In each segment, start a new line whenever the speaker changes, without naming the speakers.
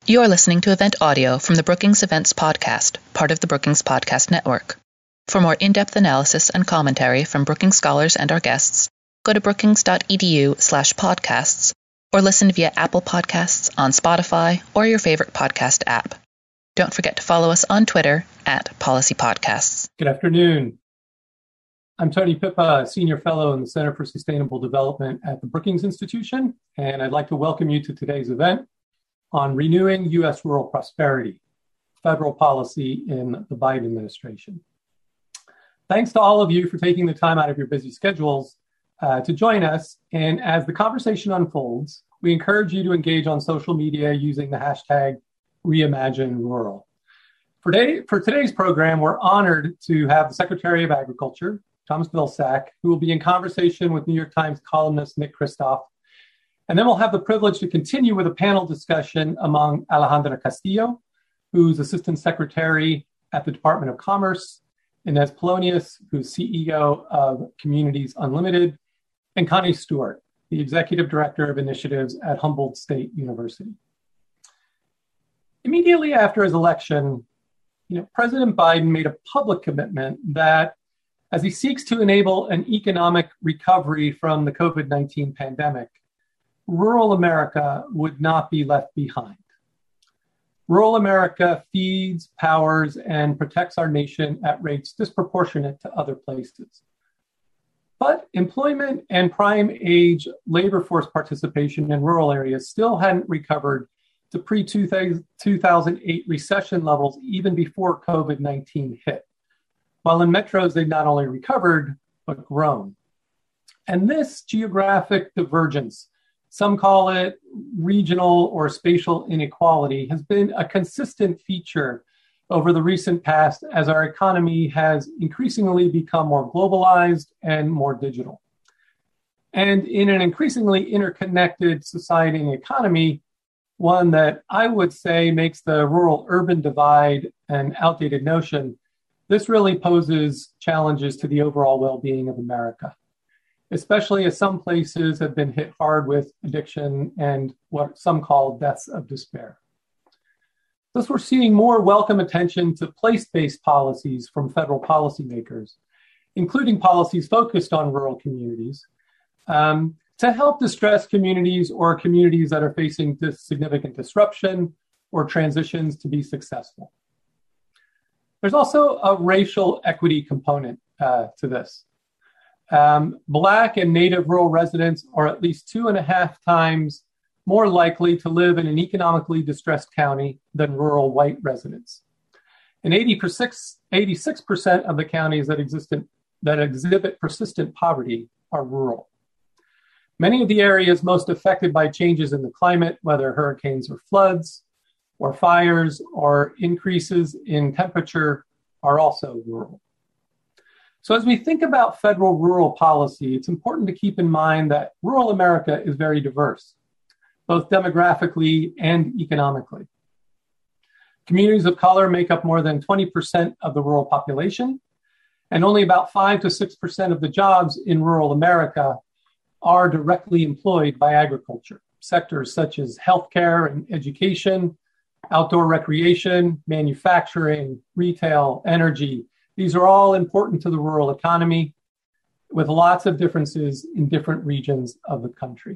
You are listening to event audio from the Brookings Events Podcast, part of the Brookings Podcast Network. For more in-depth analysis and commentary from Brookings scholars and our guests, go to brookings.edu/podcasts or listen via Apple Podcasts, on Spotify, or your favorite podcast app. Don't forget to follow us on Twitter @PolicyPodcasts.
Good afternoon. I'm Tony Pippa, Senior Fellow in the Center for Sustainable Development at the Brookings Institution, and I'd like to welcome you to today's event on renewing U.S. rural prosperity, federal policy in the Biden administration. Thanks to all of you for taking the time out of your busy schedules to join us. And as the conversation unfolds, we encourage you to engage on social media using the hashtag #ReimagineRural. For today's program, we're honored to have the Secretary of Agriculture, Thomas Vilsack, who will be in conversation with New York Times columnist Nick Kristof. And then we'll have the privilege to continue with a panel discussion among Alejandra Castillo, who's Assistant Secretary at the Department of Commerce, Inez Polonius, who's CEO of Communities Unlimited, and Connie Stewart, the Executive Director of Initiatives at Humboldt State University. Immediately after his election, President Biden made a public commitment that as he seeks to enable an economic recovery from the COVID-19 pandemic, rural America would not be left behind. Rural America feeds, powers, and protects our nation at rates disproportionate to other places. But employment and prime age labor force participation in rural areas still hadn't recovered to pre-2008 recession levels even before COVID-19 hit. While in metros, they've not only recovered, but grown. And this geographic divergence, some call it regional or spatial inequality, has been a consistent feature over the recent past as our economy has increasingly become more globalized and more digital. And in an increasingly interconnected society and economy, one that I would say makes the rural-urban divide an outdated notion, this really poses challenges to the overall well-being of America, especially as some places have been hit hard with addiction and what some call deaths of despair. Thus, we're seeing more welcome attention to place-based policies from federal policymakers, including policies focused on rural communities, to help distressed communities or communities that are facing significant disruption or transitions to be successful. There's also a racial equity component to this. Black and Native rural residents are at least 2.5 times more likely to live in an economically distressed county than rural white residents. And 86% of the counties that exhibit persistent poverty are rural. Many of the areas most affected by changes in the climate, whether hurricanes or floods, or fires, or increases in temperature, are also rural. So as we think about federal rural policy, it's important to keep in mind that rural America is very diverse, both demographically and economically. Communities of color make up more than 20% of the rural population, and only about 5 to 6% of the jobs in rural America are directly employed by agriculture. Sectors such as healthcare and education, outdoor recreation, manufacturing, retail, energy, these are all important to the rural economy with lots of differences in different regions of the country.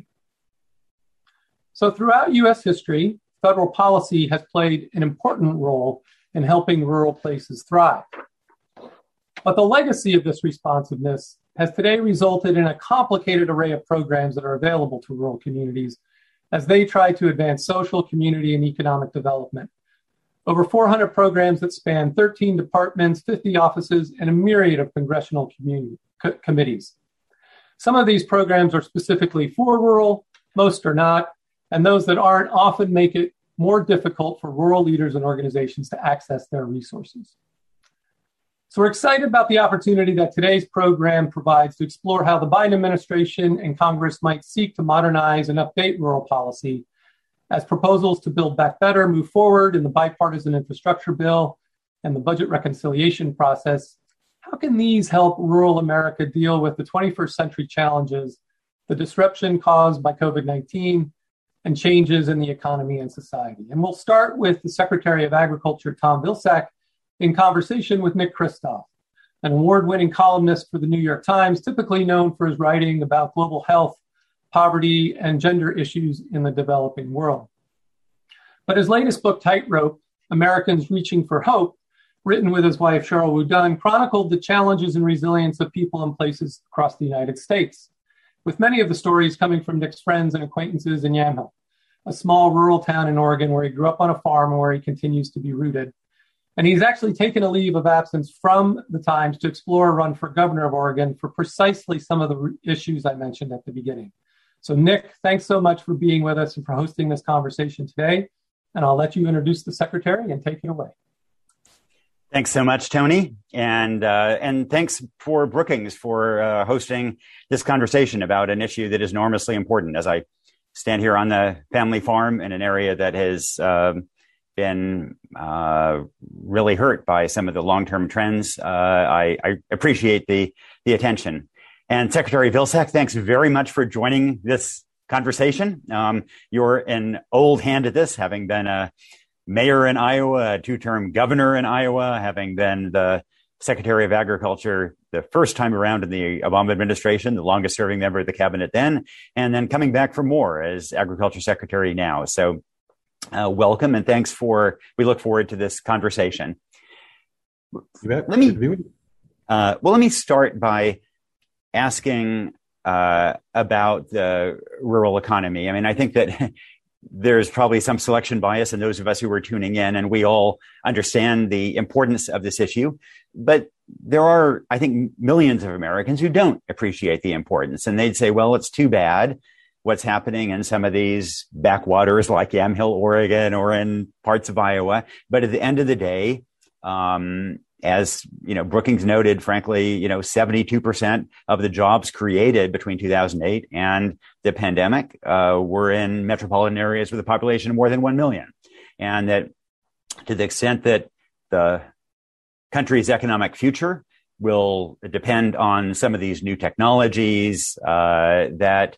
So throughout U.S. history, federal policy has played an important role in helping rural places thrive. But the legacy of this responsiveness has today resulted in a complicated array of programs that are available to rural communities as they try to advance social, community, and economic development. Over 400 programs that span 13 departments, 50 offices, and a myriad of congressional committees. Some of these programs are specifically for rural, most are not, and those that aren't often make it more difficult for rural leaders and organizations to access their resources. So we're excited about the opportunity that today's program provides to explore how the Biden administration and Congress might seek to modernize and update rural policy as proposals to build back better move forward in the bipartisan infrastructure bill and the budget reconciliation process. How can these help rural America deal with the 21st century challenges, the disruption caused by COVID-19, and changes in the economy and society. And we'll start with the Secretary of Agriculture, Tom Vilsack, in conversation with Nick Kristof, an award-winning columnist for the New York Times, typically known for his writing about global health, poverty, and gender issues in the developing world. But his latest book, Tightrope, Americans Reaching for Hope, written with his wife, Cheryl Wu Dunn, chronicled the challenges and resilience of people and places across the United States, with many of the stories coming from Nick's friends and acquaintances in Yamhill, a small rural town in Oregon where he grew up on a farm and where he continues to be rooted. And he's actually taken a leave of absence from the Times to explore a run for governor of Oregon for precisely some of the issues I mentioned at the beginning. So Nick, thanks so much for being with us and for hosting this conversation today. And I'll let you introduce the secretary and take it away.
Thanks so much, Tony. And thanks for Brookings for hosting this conversation about an issue that is enormously important. As I stand here on the family farm in an area that has been really hurt by some of the long-term trends, I appreciate the attention. And Secretary Vilsack, thanks very much for joining this conversation. You're an old hand at this, having been a mayor in Iowa, a two-term governor in Iowa, having been the Secretary of Agriculture the first time around in the Obama administration, the longest serving member of the cabinet then, and then coming back for more as Agriculture Secretary now. So welcome and thanks we look forward to this conversation. Let me start by asking about the rural economy. I mean, I think that there's probably some selection bias in those of us who are tuning in, and we all understand the importance of this issue. But there are, I think, millions of Americans who don't appreciate the importance. And they'd say, well, it's too bad what's happening in some of these backwaters like Yamhill, Oregon, or in parts of Iowa. But at the end of the day, as Brookings noted, frankly, 72% of the jobs created between 2008 and the pandemic were in metropolitan areas with a population of more than 1 million. And that to the extent that the country's economic future will depend on some of these new technologies, that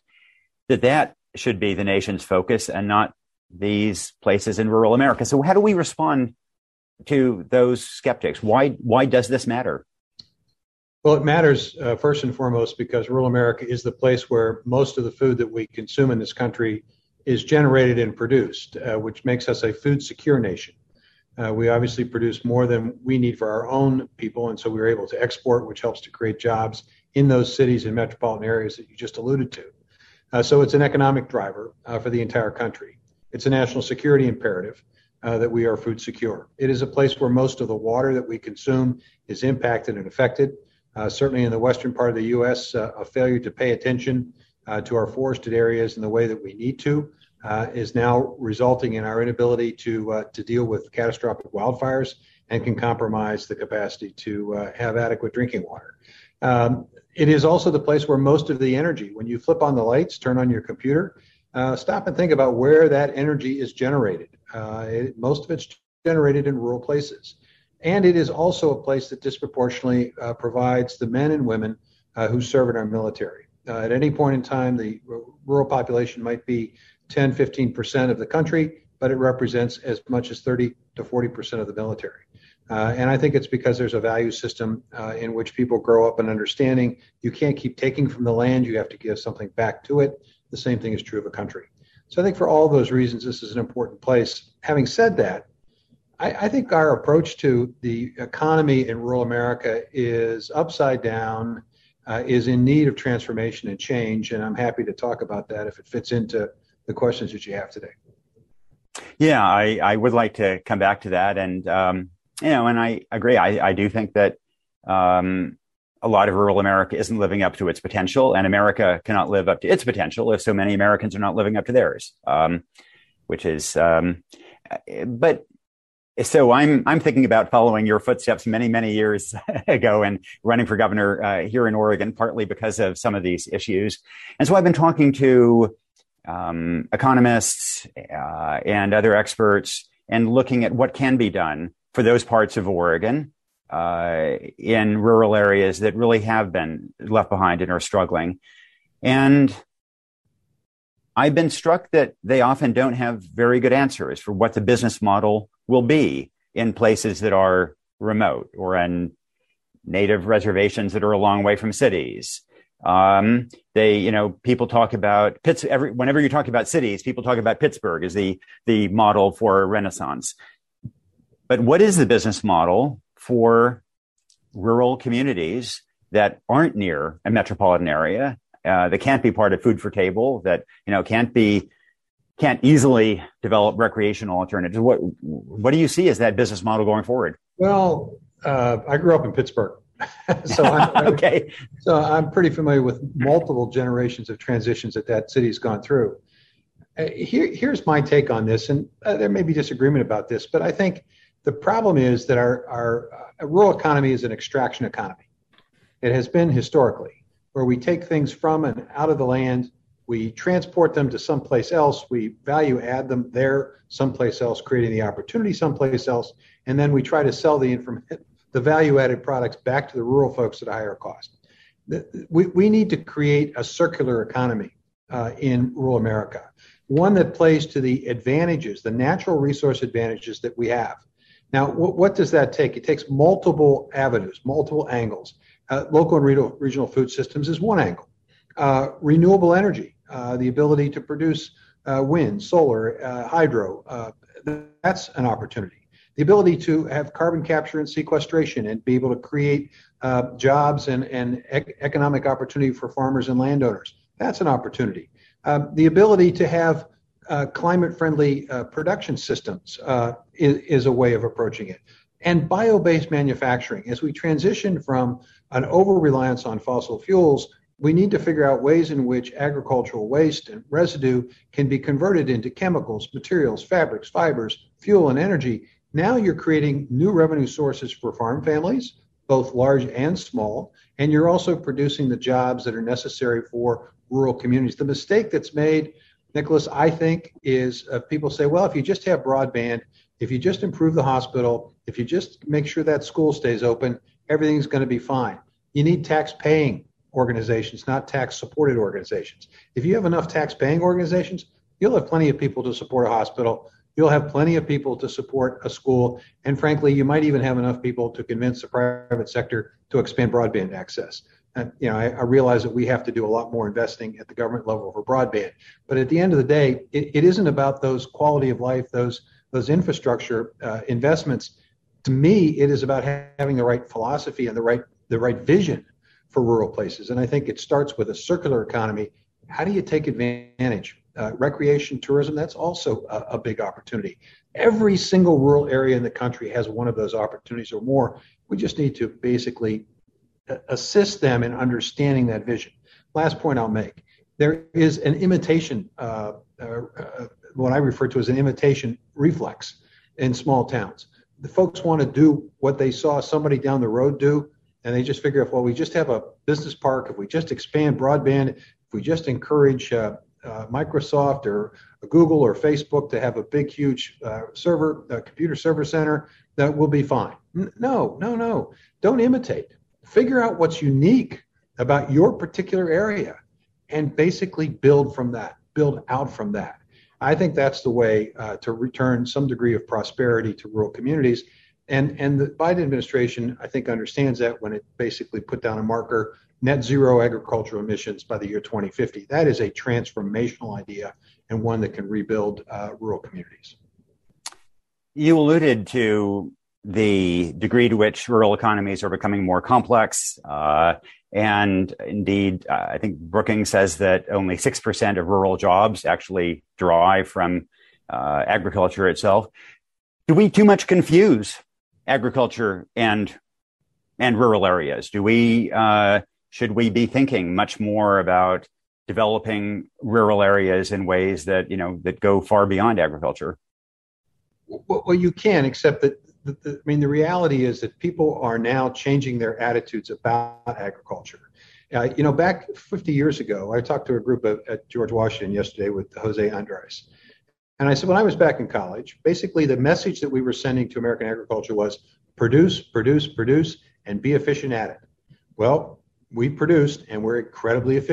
should be the nation's focus and not these places in rural America. So how do we respond to those skeptics? Why does this matter?
Well, it matters first and foremost because rural America is the place where most of the food that we consume in this country is generated and produced, which makes us a food secure nation. We obviously produce more than we need for our own people, and so we're able to export, which helps to create jobs in those cities and metropolitan areas that you just alluded to. So it's an economic driver for the entire country. It's a national security imperative. That we are food secure. It is a place where most of the water that we consume is impacted and affected. Certainly in the western part of the U.S., a failure to pay attention to our forested areas in the way that we need to is now resulting in our inability to deal with catastrophic wildfires and can compromise the capacity to have adequate drinking water. It is also the place where most of the energy, when you flip on the lights, turn on your computer, stop and think about where that energy is generated. Most of it's generated in rural places. And it is also a place that disproportionately provides the men and women who serve in our military. At any point in time, the rural population might be 10, 15% of the country, but it represents as much as 30 to 40% of the military. And I think it's because there's a value system in which people grow up in understanding you can't keep taking from the land, you have to give something back to it. The same thing is true of a country. So I think for all those reasons, this is an important place. Having said that, I think our approach to the economy in rural America is upside down, is in need of transformation and change. And I'm happy to talk about that if it fits into the questions that you have today.
Yeah, I would like to come back to that. And, and I agree. I do think that a lot of rural America isn't living up to its potential, and America cannot live up to its potential if so many Americans are not living up to theirs, which is, but so I'm thinking about following your footsteps many, many years ago and running for governor here in Oregon, partly because of some of these issues. And so I've been talking to economists and other experts and looking at what can be done for those parts of Oregon in rural areas that really have been left behind and are struggling. And I've been struck that they often don't have very good answers for what the business model will be in places that are remote or in native reservations that are a long way from cities. People talk about whenever you talk about cities, people talk about Pittsburgh as the model for Renaissance. But what is the business model for rural communities that aren't near a metropolitan area, that can't be part of Food for Table, that can't easily develop recreational alternatives? What do you see as that business model going forward?
Well, I grew up in Pittsburgh, so
okay.
So I'm pretty familiar with multiple generations of transitions that city's gone through. Here's my take on this, and there may be disagreement about this, but I think the problem is that our rural economy is an extraction economy. It has been historically, where we take things from and out of the land, we transport them to someplace else, we value add them there someplace else, creating the opportunity someplace else, and then we try to sell the value added products back to the rural folks at a higher cost. We need to create a circular economy in rural America, one that plays to the advantages, the natural resource advantages that we have. Now, what does that take? It takes multiple avenues, multiple angles. Local and regional food systems is one angle. Renewable energy, the ability to produce wind, solar, hydro, that's an opportunity. The ability to have carbon capture and sequestration and be able to create jobs and economic opportunity for farmers and landowners, that's an opportunity. The ability to have climate-friendly production systems is a way of approaching it. And bio-based manufacturing. As we transition from an over-reliance on fossil fuels, we need to figure out ways in which agricultural waste and residue can be converted into chemicals, materials, fabrics, fibers, fuel, and energy. Now you're creating new revenue sources for farm families, both large and small, and you're also producing the jobs that are necessary for rural communities. The mistake that's made, Nicholas, I think, is people say, well, if you just have broadband, if you just improve the hospital, if you just make sure that school stays open, everything's going to be fine. You need tax-paying organizations, not tax-supported organizations. If you have enough tax-paying organizations, you'll have plenty of people to support a hospital. You'll have plenty of people to support a school. And frankly, you might even have enough people to convince the private sector to expand broadband access. And, I realize that we have to do a lot more investing at the government level for broadband. But at the end of the day, it isn't about those quality of life, those infrastructure investments. To me, it is about having the right philosophy and the right vision for rural places. And I think it starts with a circular economy. How do you take advantage? Recreation, tourism, that's also a big opportunity. Every single rural area in the country has one of those opportunities or more. We just need to basically assist them in understanding that vision. Last point I'll make. There is an imitation, what I refer to as an imitation reflex in small towns. The folks want to do what they saw somebody down the road do, and they just figure, if we just have a business park, if we just expand broadband, if we just encourage Microsoft or Google or Facebook to have a big, huge computer server center, that will be fine. No. Don't imitate. Figure out what's unique about your particular area and basically build out from that. I think that's the way to return some degree of prosperity to rural communities. And the Biden administration, I think, understands that when it basically put down a marker, net zero agricultural emissions by the year 2050. That is a transformational idea and one that can rebuild rural communities.
You alluded to the degree to which rural economies are becoming more complex. And indeed, I think Brookings says that only 6% of rural jobs actually derive from agriculture itself. Do we too much confuse agriculture and rural areas? Should we be thinking much more about developing rural areas in ways that that go far beyond agriculture?
Well, you can, except that the reality is that people are now changing their attitudes about agriculture. Back 50 years ago, I talked to a group at George Washington yesterday with Jose Andres. And I said, when I was back in college, basically the message that we were sending to American agriculture was produce, produce, produce, and be efficient at it. Well, we produced and we're incredibly efficient.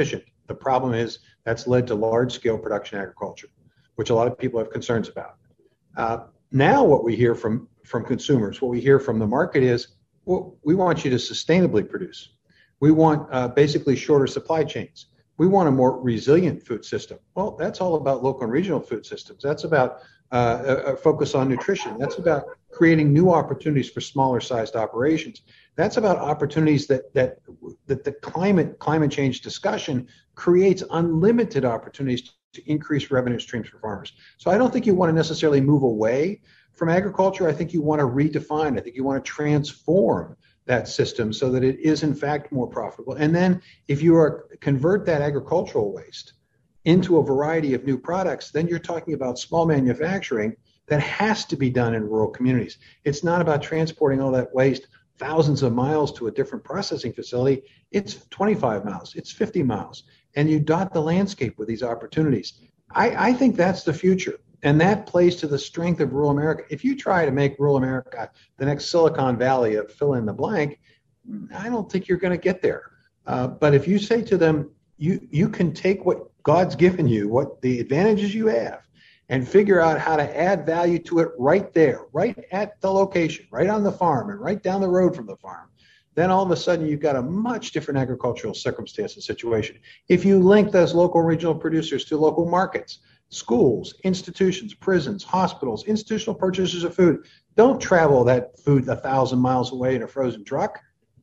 The problem is that's led to large-scale production agriculture, which a lot of people have concerns about. Now what we hear from consumers, what we hear from the market is, well, we want you to sustainably produce. We want basically shorter supply chains. We want a more resilient food system. Well, that's all about local and regional food systems. That's about a focus on nutrition. That's about creating new opportunities for smaller sized operations. That's about opportunities that the climate change discussion creates unlimited opportunities to increase revenue streams for farmers. So I don't think you want to necessarily move away from agriculture. I think you want to redefine. I think you want to transform that system so that it is in fact more profitable. And then if you convert that agricultural waste into a variety of new products, then you're talking about small manufacturing that has to be done in rural communities. It's not about transporting all that waste thousands of miles to a different processing facility. It's 25 miles, it's 50 miles, and you dot the landscape with these opportunities. I think that's the future. And that plays to the strength of rural America. If you try to make rural America the next Silicon Valley of fill in the blank, I don't think you're going to get there. But if you say to them, you can take what God's given you, what the advantages you have, and figure out how to add value to it right there, right at the location, right on the farm, and right down the road from the farm, then all of a sudden you've got a much different agricultural circumstance and situation. If you link those local and regional producers to local markets, schools, institutions, prisons, hospitals, institutional purchasers of food, don't travel that food 1,000 miles away in a frozen truck.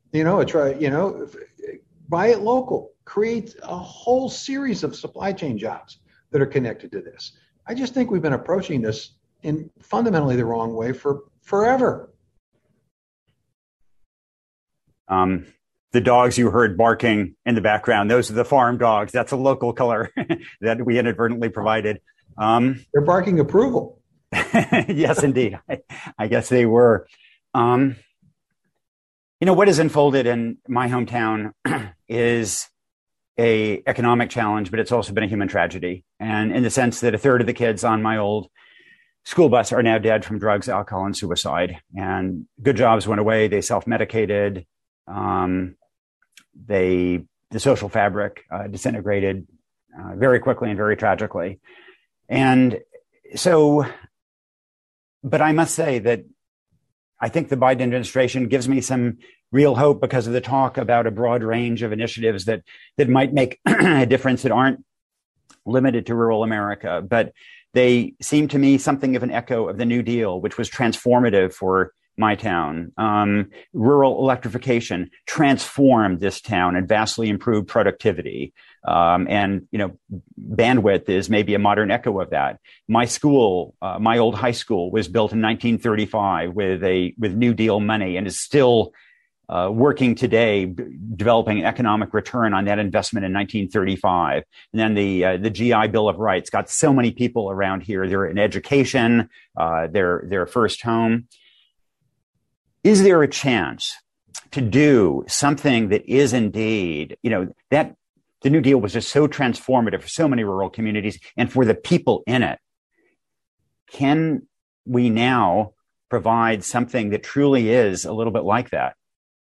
Buy it local. Create a whole series of supply chain jobs that are connected to this. I just think we've been approaching this in fundamentally the wrong way for forever.
The dogs you heard barking in the background, those are the farm dogs. That's a local color that we inadvertently provided.
They're barking approval.
Yes, indeed. I guess they were. What has unfolded in my hometown is a economic challenge, but it's also been a human tragedy. And in the sense that a third of the kids on my old school bus are now dead from drugs, alcohol, and suicide. And good jobs went away. They self-medicated. The social fabric disintegrated very quickly and very tragically. And so, but I must say that I think the Biden administration gives me some real hope because of the talk about a broad range of initiatives that might make a difference that aren't limited to rural America. But they seem to me something of an echo of the New Deal, which was transformative for my town. Rural electrification transformed this town and vastly improved productivity. And bandwidth is maybe a modern echo of that. My school, my old high school, was built in 1935 with New Deal money and is still working today, developing an economic return on that investment in 1935. And then the GI Bill of Rights got so many people around here. They're in education, their first home. Is there a chance to do something that is indeed, that the New Deal was just so transformative for so many rural communities and for the people in it? Can we now provide something that truly is a little bit like that?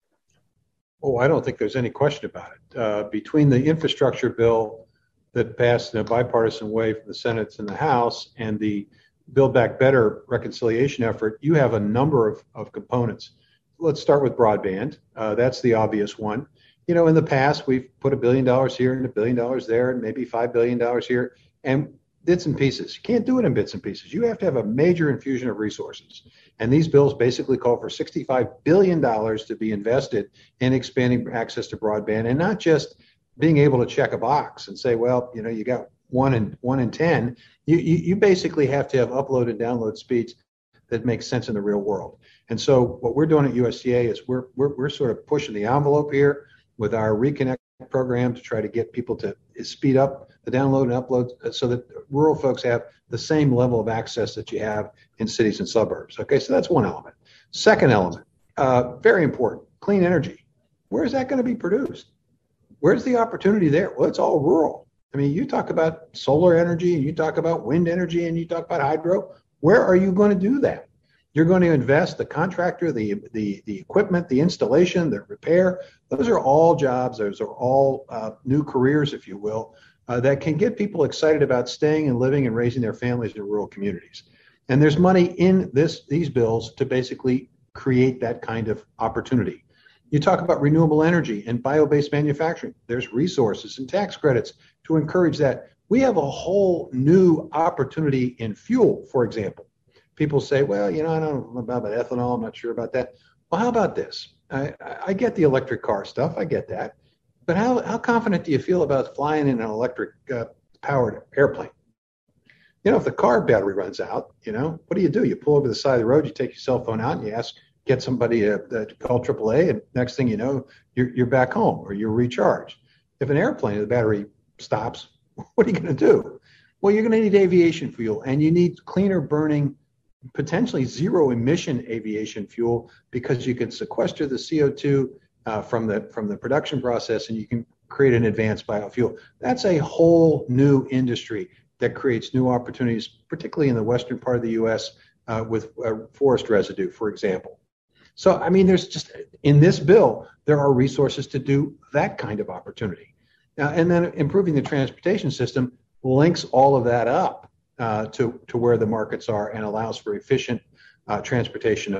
Oh, I don't think there's any question about it. Between the infrastructure bill that passed in a bipartisan way from the Senate and the House and the Build Back Better reconciliation effort, you have a number of components. Let's start with broadband. That's the obvious one. In the past, we've put $1 billion here and $1 billion there and maybe $5 billion here, and bits and pieces. You can't do it in bits and pieces. You have to have a major infusion of resources. And these bills basically call for $65 billion to be invested in expanding access to broadband, and not just being able to check a box and say, well, you got 1 in 10. You basically have to have upload and download speeds that make sense in the real world. And so what we're doing at USDA is we're sort of pushing the envelope here with our Reconnect program to try to get people to speed up the download and upload so that rural folks have the same level of access that you have in cities and suburbs. Okay, so that's one element. Second element, very important, clean energy. Where is that going to be produced? Where's the opportunity there? Well, it's all rural. I mean, you talk about solar energy and you talk about wind energy and you talk about hydro. Where are you going to do that? You're going to invest the contractor, the equipment, the installation, the repair. Those are all jobs. Those are all new careers, if you will, that can get people excited about staying and living and raising their families in rural communities. And there's money in these bills to basically create that kind of opportunity. You talk about renewable energy and bio-based manufacturing. There's resources and tax credits to encourage that. We have a whole new opportunity in fuel, for example. People say, well, I don't know about ethanol. I'm not sure about that. Well, how about this? I get the electric car stuff. I get that. But how confident do you feel about flying in an electric powered airplane? If the car battery runs out, what do? You pull over the side of the road, you take your cell phone out and you get somebody to call AAA, and next thing you know, you're back home or you're recharged. If an airplane, the battery stops, what are you going to do? Well, you're going to need aviation fuel, and you need cleaner burning, potentially zero emission aviation fuel, because you can sequester the CO2 from the production process, and you can create an advanced biofuel. That's a whole new industry that creates new opportunities, particularly in the western part of the U.S. With forest residue, for example. So, there's just, in this bill, there are resources to do that kind of opportunity. And then improving the transportation system links all of that up to where the markets are and allows for efficient transportation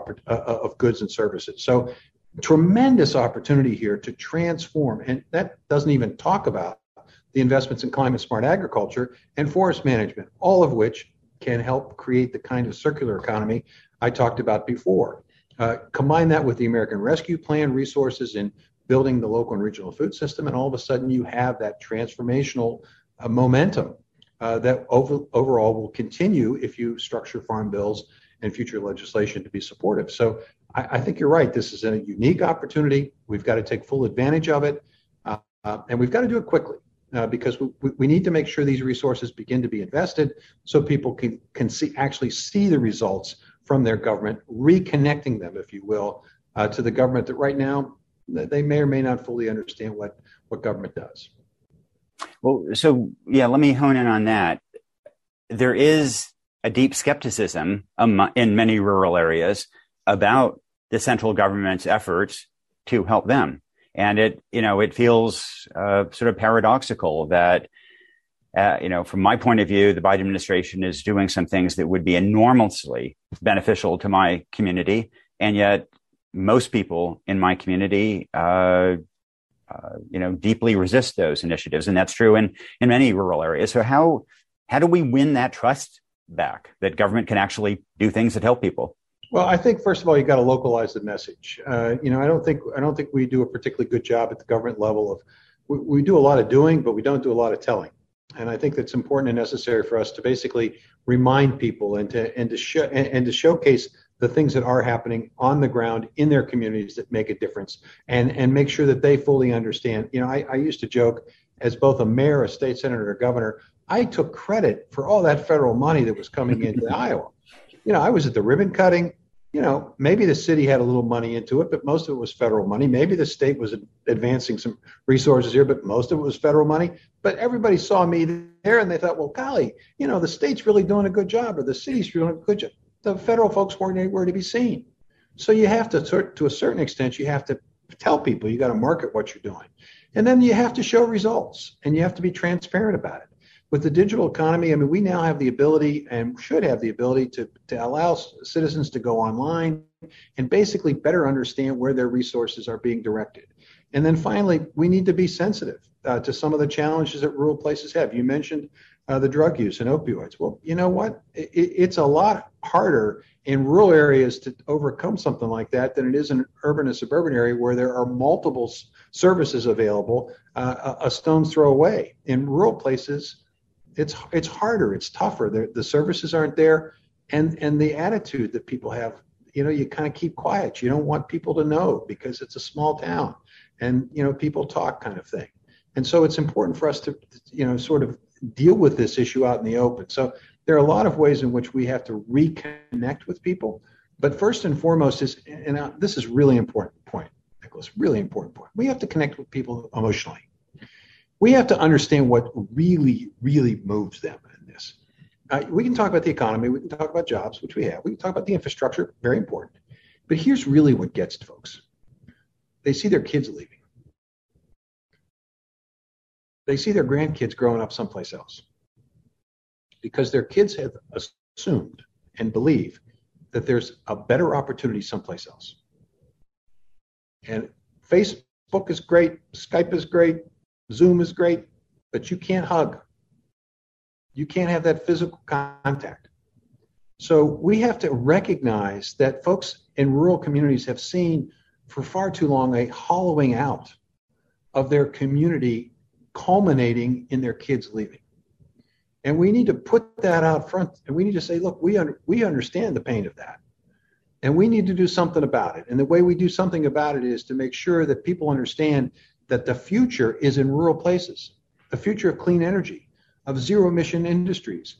of goods and services. So tremendous opportunity here to transform, and that doesn't even talk about the investments in climate smart agriculture and forest management, all of which can help create the kind of circular economy I talked about before. Combine that with the American Rescue Plan resources in building the local and regional food system, and all of a sudden you have that transformational momentum that overall will continue if you structure farm bills and future legislation to be supportive. So I think you're right. This is a unique opportunity. We've got to take full advantage of it, and we've got to do it quickly. Because we need to make sure these resources begin to be invested so people can actually see the results from their government, reconnecting them, if you will, to the government that right now they may or may not fully understand what government does.
Well, so let me hone in on that. There is a deep skepticism in many rural areas about the central government's efforts to help them. And it feels sort of paradoxical that, from my point of view, the Biden administration is doing some things that would be enormously beneficial to my community. And yet most people in my community, deeply resist those initiatives. And that's true in many rural areas. So how do we win that trust back that government can actually do things that help people?
Well, I think first of all, you got to localize the message. I don't think we do a particularly good job at the government level of. We do a lot of doing, but we don't do a lot of telling. And I think that's important and necessary for us to basically remind people and to showcase the things that are happening on the ground in their communities that make a difference, and make sure that they fully understand. I used to joke, as both a mayor, a state senator, a governor, I took credit for all that federal money that was coming into Iowa. I was at the ribbon cutting. Maybe the city had a little money into it, but most of it was federal money. Maybe the state was advancing some resources here, but most of it was federal money. But everybody saw me there and they thought, well, golly, the state's really doing a good job, or the city's doing a good job. The federal folks weren't anywhere to be seen. So you have to a certain extent, you have to tell people, you got to market what you're doing. And then you have to show results, and you have to be transparent about it. With the digital economy, we now have the ability, and should have the ability, to allow citizens to go online and basically better understand where their resources are being directed. And then finally, we need to be sensitive to some of the challenges that rural places have. You mentioned the drug use and opioids. Well, you know what? It's a lot harder in rural areas to overcome something like that than it is in an urban and suburban area where there are multiple services available a stone's throw away. In rural places, it's harder, it's tougher. The services aren't there, and the attitude that people have, you kind of keep quiet. You don't want people to know because it's a small town, and people talk, kind of thing. And so it's important for us to sort of deal with this issue out in the open. So there are a lot of ways in which we have to reconnect with people, but first and foremost is, and this is really important point, Nicholas, really important point. We have to connect with people emotionally. We have to understand what really, really moves them in this. We can talk about the economy. We can talk about jobs, which we have. We can talk about the infrastructure, very important. But here's really what gets to folks. They see their kids leaving. They see their grandkids growing up someplace else because their kids have assumed and believe that there's a better opportunity someplace else. And Facebook is great, Skype is great, Zoom is great, but you can't hug. You can't have that physical contact. So we have to recognize that folks in rural communities have seen for far too long a hollowing out of their community culminating in their kids leaving. And we need to put that out front, and we need to say, look, we understand the pain of that. And we need to do something about it. And the way we do something about it is to make sure that people understand that the future is in rural places, the future of clean energy, of zero emission industries,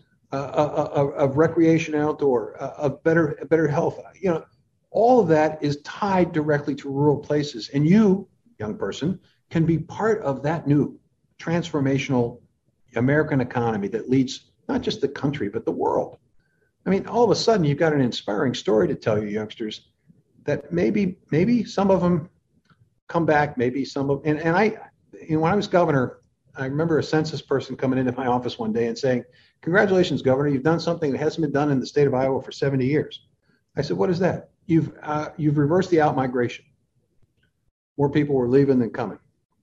of recreation outdoor, of better health. All of that is tied directly to rural places. And you, young person, can be part of that new transformational American economy that leads not just the country, but the world. I mean, all of a sudden, you've got an inspiring story to tell you, youngsters, that maybe some of them come back, maybe some of, and when I was governor, I remember a census person coming into my office one day and saying, "Congratulations, Governor, you've done something that hasn't been done in the state of Iowa for 70 years. I said, "What is that?" You've reversed the out-migration. More people were leaving than coming.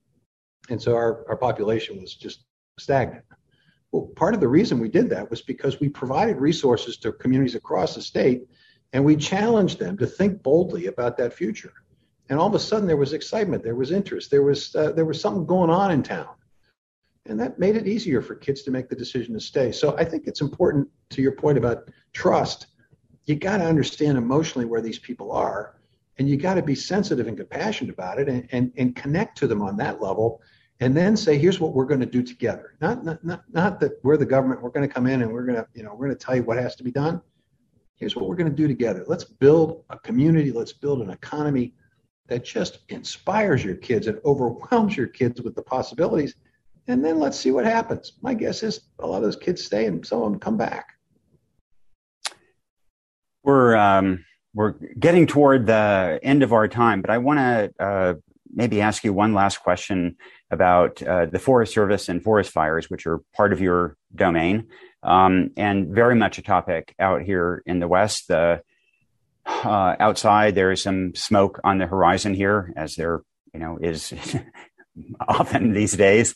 And so our population was just stagnant. Well, part of the reason we did that was because we provided resources to communities across the state, and we challenged them to think boldly about that future. And all of a sudden, there was excitement, there was interest, there was something going on in town. And that made it easier for kids to make the decision to stay. So I think it's important, to your point about trust, you got to understand emotionally where these people are, and you got to be sensitive and compassionate about it and connect to them on that level, and then say, here's what we're going to do together. Not that we're the government, we're going to come in and we're going to tell you what has to be done. Here's what we're going to do together. Let's build a community, let's build an economy that just inspires your kids and overwhelms your kids with the possibilities. And then let's see what happens. My guess is a lot of those kids stay and some of them come back.
We're getting toward the end of our time, but I want to maybe ask you one last question about the Forest Service and forest fires, which are part of your domain, and very much a topic out here in the West. Outside, there is some smoke on the horizon here, as there is often these days.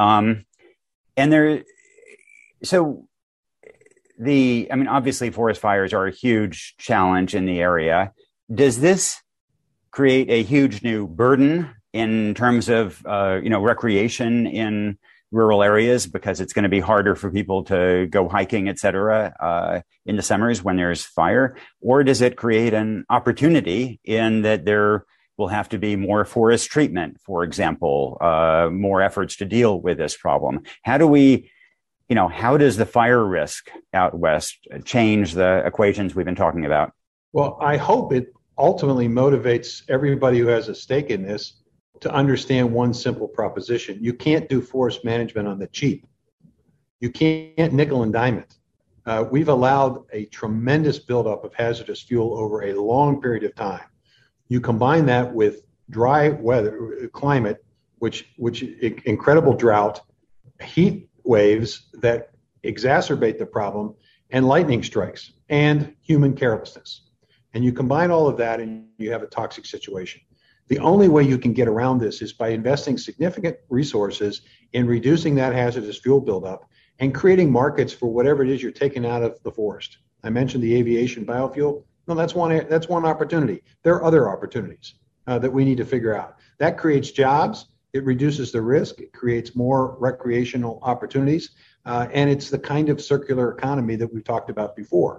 Obviously obviously forest fires are a huge challenge in the area. Does this create a huge new burden in terms of, recreation in rural areas, because it's going to be harder for people to go hiking, et cetera, in the summers when there's fire? Or does it create an opportunity in that there will have to be more forest treatment, for example, more efforts to deal with this problem? How does the fire risk out west change the equations we've been talking about?
Well, I hope it ultimately motivates everybody who has a stake in this to understand one simple proposition. You can't do forest management on the cheap. You can't nickel and dime it. We've allowed a tremendous buildup of hazardous fuel over a long period of time. You combine that with dry weather, climate, which incredible drought, heat waves that exacerbate the problem, and lightning strikes, and human carelessness. And you combine all of that and you have a toxic situation. The only way you can get around this is by investing significant resources in reducing that hazardous fuel buildup and creating markets for whatever it is you're taking out of the forest. I mentioned the aviation biofuel. No, that's one opportunity. There are other opportunities that we need to figure out. That creates jobs. It reduces the risk. It creates more recreational opportunities. And it's the kind of circular economy that we've talked about before.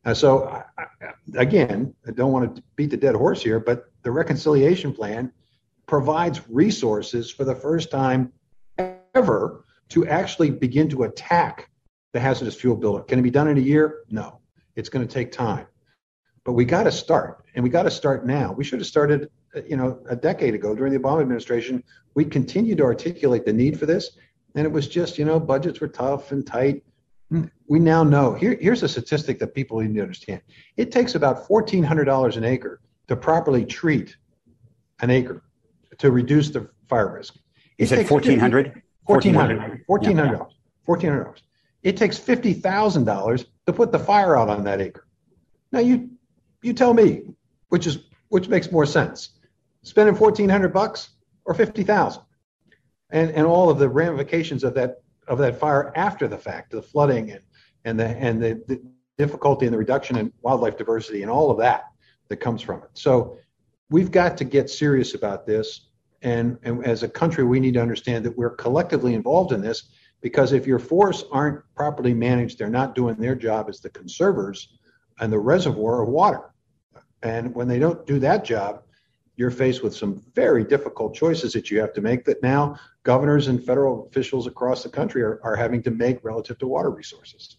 Again, I don't want to beat the dead horse here, but the reconciliation plan provides resources for the first time ever to actually begin to attack the hazardous fuel buildup. Can it be done in a year? No, it's going to take time. But we got to start, and we got to start now. We should have started, a decade ago during the Obama administration. We continued to articulate the need for this, and it was just, budgets were tough and tight. We now know, here's a statistic that people need to understand. It takes about $1,400 an acre to properly treat an acre to reduce the fire risk.
You said $1,400?
$1,400. It takes $50,000 to put the fire out on that acre. Now you tell me which makes more sense, spending $1,400 or $50,000, and all of the ramifications of that fire after the fact, the flooding and the difficulty and the reduction in wildlife diversity and all of that comes from it. So we've got to get serious about this. And as a country, we need to understand that we're collectively involved in this, because if your forests aren't properly managed, they're not doing their job as the conservers and the reservoir of water. And when they don't do that job, you're faced with some very difficult choices that you have to make that now governors and federal officials across the country are having to make relative to water resources.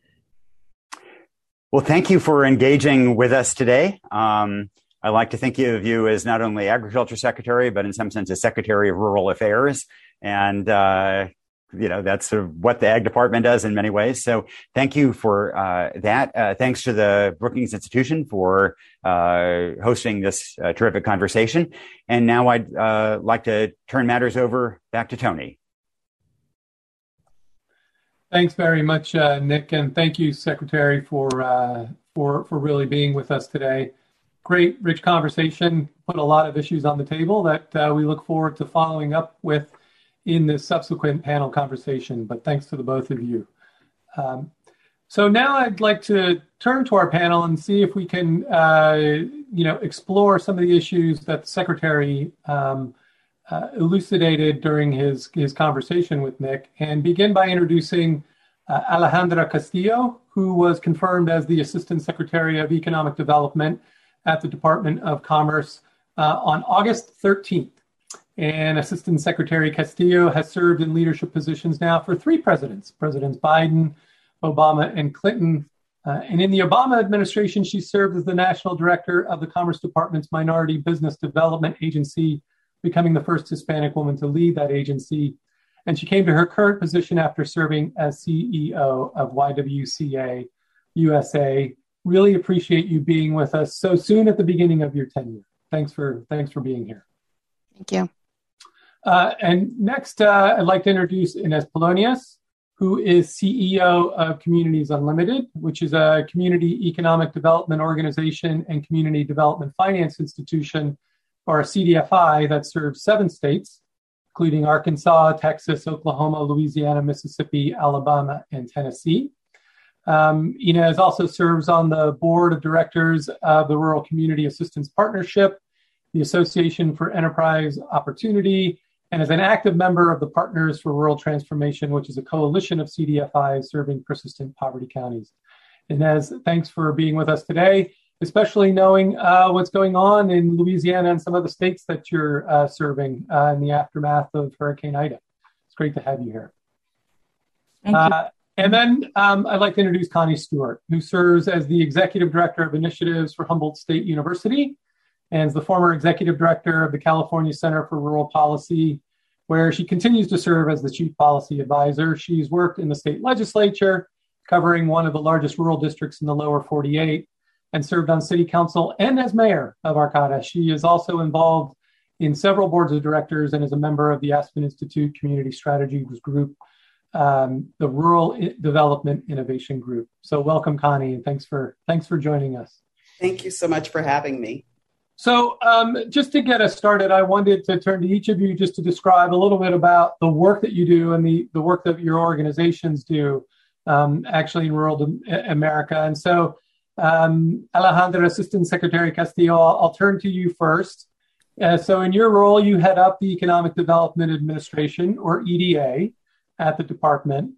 Well, thank you for engaging with us today. I like to think of you as not only Agriculture Secretary, but in some sense, as Secretary of Rural Affairs. And, that's sort of what the Ag Department does in many ways. So thank you for that. Thanks to the Brookings Institution for hosting this terrific conversation. And now I'd like to turn matters over back to Tony.
Thanks very much, Nick, and thank you, Secretary, for really being with us today. Great, rich conversation. Put a lot of issues on the table that we look forward to following up with in this subsequent panel conversation. But thanks to the both of you. So now I'd like to turn to our panel and see if we can, explore some of the issues that the Secretary elucidated during his conversation with Nick, and begin by introducing Alejandra Castillo, who was confirmed as the Assistant Secretary of Economic Development at the Department of Commerce on August 13th. And Assistant Secretary Castillo has served in leadership positions now for 3 presidents, Presidents Biden, Obama, and Clinton. And in the Obama administration, she served as the National Director of the Commerce Department's Minority Business Development Agency, becoming the first Hispanic woman to lead that agency. And she came to her current position after serving as CEO of YWCA USA. Really appreciate you being with us so soon at the beginning of your tenure. Thanks for being here.
Thank you.
And next, I'd like to introduce Inez Polonius, who is CEO of Communities Unlimited, which is a community economic development organization and community development finance institution, or a CDFI, that serves 7 states, including Arkansas, Texas, Oklahoma, Louisiana, Mississippi, Alabama, and Tennessee. Inez also serves on the board of directors of the Rural Community Assistance Partnership, the Association for Enterprise Opportunity, and is an active member of the Partners for Rural Transformation, which is a coalition of CDFIs serving persistent poverty counties. Inez, thanks for being with us today, especially knowing what's going on in Louisiana and some of the states that you're serving in the aftermath of Hurricane Ida. It's great to have you here.
Thank you.
And then I'd like to introduce Connie Stewart, who serves as the Executive Director of Initiatives for Humboldt State University and is the former Executive Director of the California Center for Rural Policy, where she continues to serve as the Chief Policy Advisor. She's worked in the state legislature, covering one of the largest rural districts in the lower 48, and served on city council and as mayor of Arcata. She is also involved in several boards of directors and is a member of the Aspen Institute Community Strategies Group, the Rural Development Innovation Group. So welcome, Connie, and thanks for joining us.
Thank you so much for having me.
So just to get us started, I wanted to turn to each of you just to describe a little bit about the work that you do and the work that your organizations do actually in rural America. And so Alejandra, Assistant Secretary Castillo, I'll turn to you first. So in your role, you head up the Economic Development Administration, or EDA, at the department.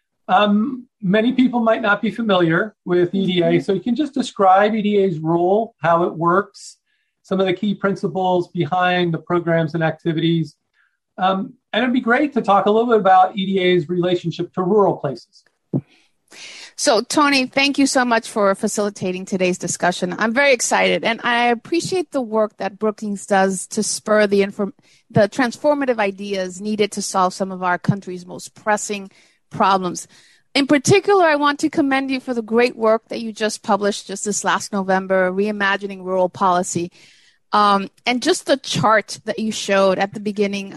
Many people might not be familiar with EDA, so you can just describe EDA's role, how it works, some of the key principles behind the programs and activities. And it'd be great to talk a little bit about EDA's relationship to rural places.
So, Tony, thank you so much for facilitating today's discussion. I'm very excited, and I appreciate the work that Brookings does to spur the transformative ideas needed to solve some of our country's most pressing problems. In particular, I want to commend you for the great work that you just published just this last November, Reimagining Rural Policy. And just the chart that you showed at the beginning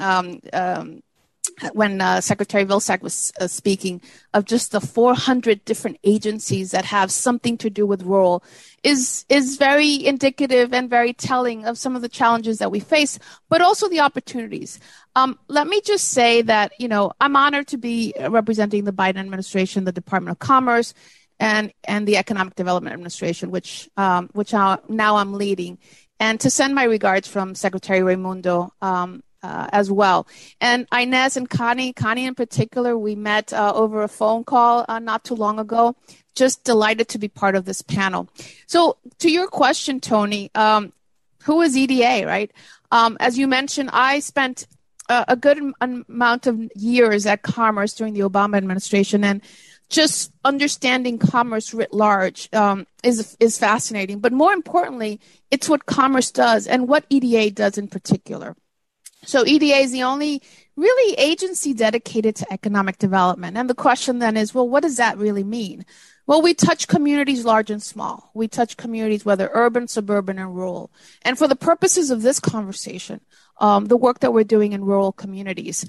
when Secretary Vilsack was speaking of just the 400 different agencies that have something to do with rural is very indicative and very telling of some of the challenges that we face, but also the opportunities. Let me just say that, I'm honored to be representing the Biden administration, the Department of Commerce, and the Economic Development Administration, which now I'm leading, and to send my regards from Secretary Raimundo as well. And Inez and Connie in particular, we met over a phone call not too long ago. Just delighted to be part of this panel. So to your question, Tony, who is EDA, right? As you mentioned, I spent a good amount of years at Commerce during the Obama administration, and just understanding commerce writ large is fascinating. But more importantly, it's what commerce does and what EDA does in particular. So EDA is the only really agency dedicated to economic development. And the question then is, well, what does that really mean? Well, we touch communities large and small. We touch communities, whether urban, suburban, and rural. And for the purposes of this conversation, the work that we're doing in rural communities,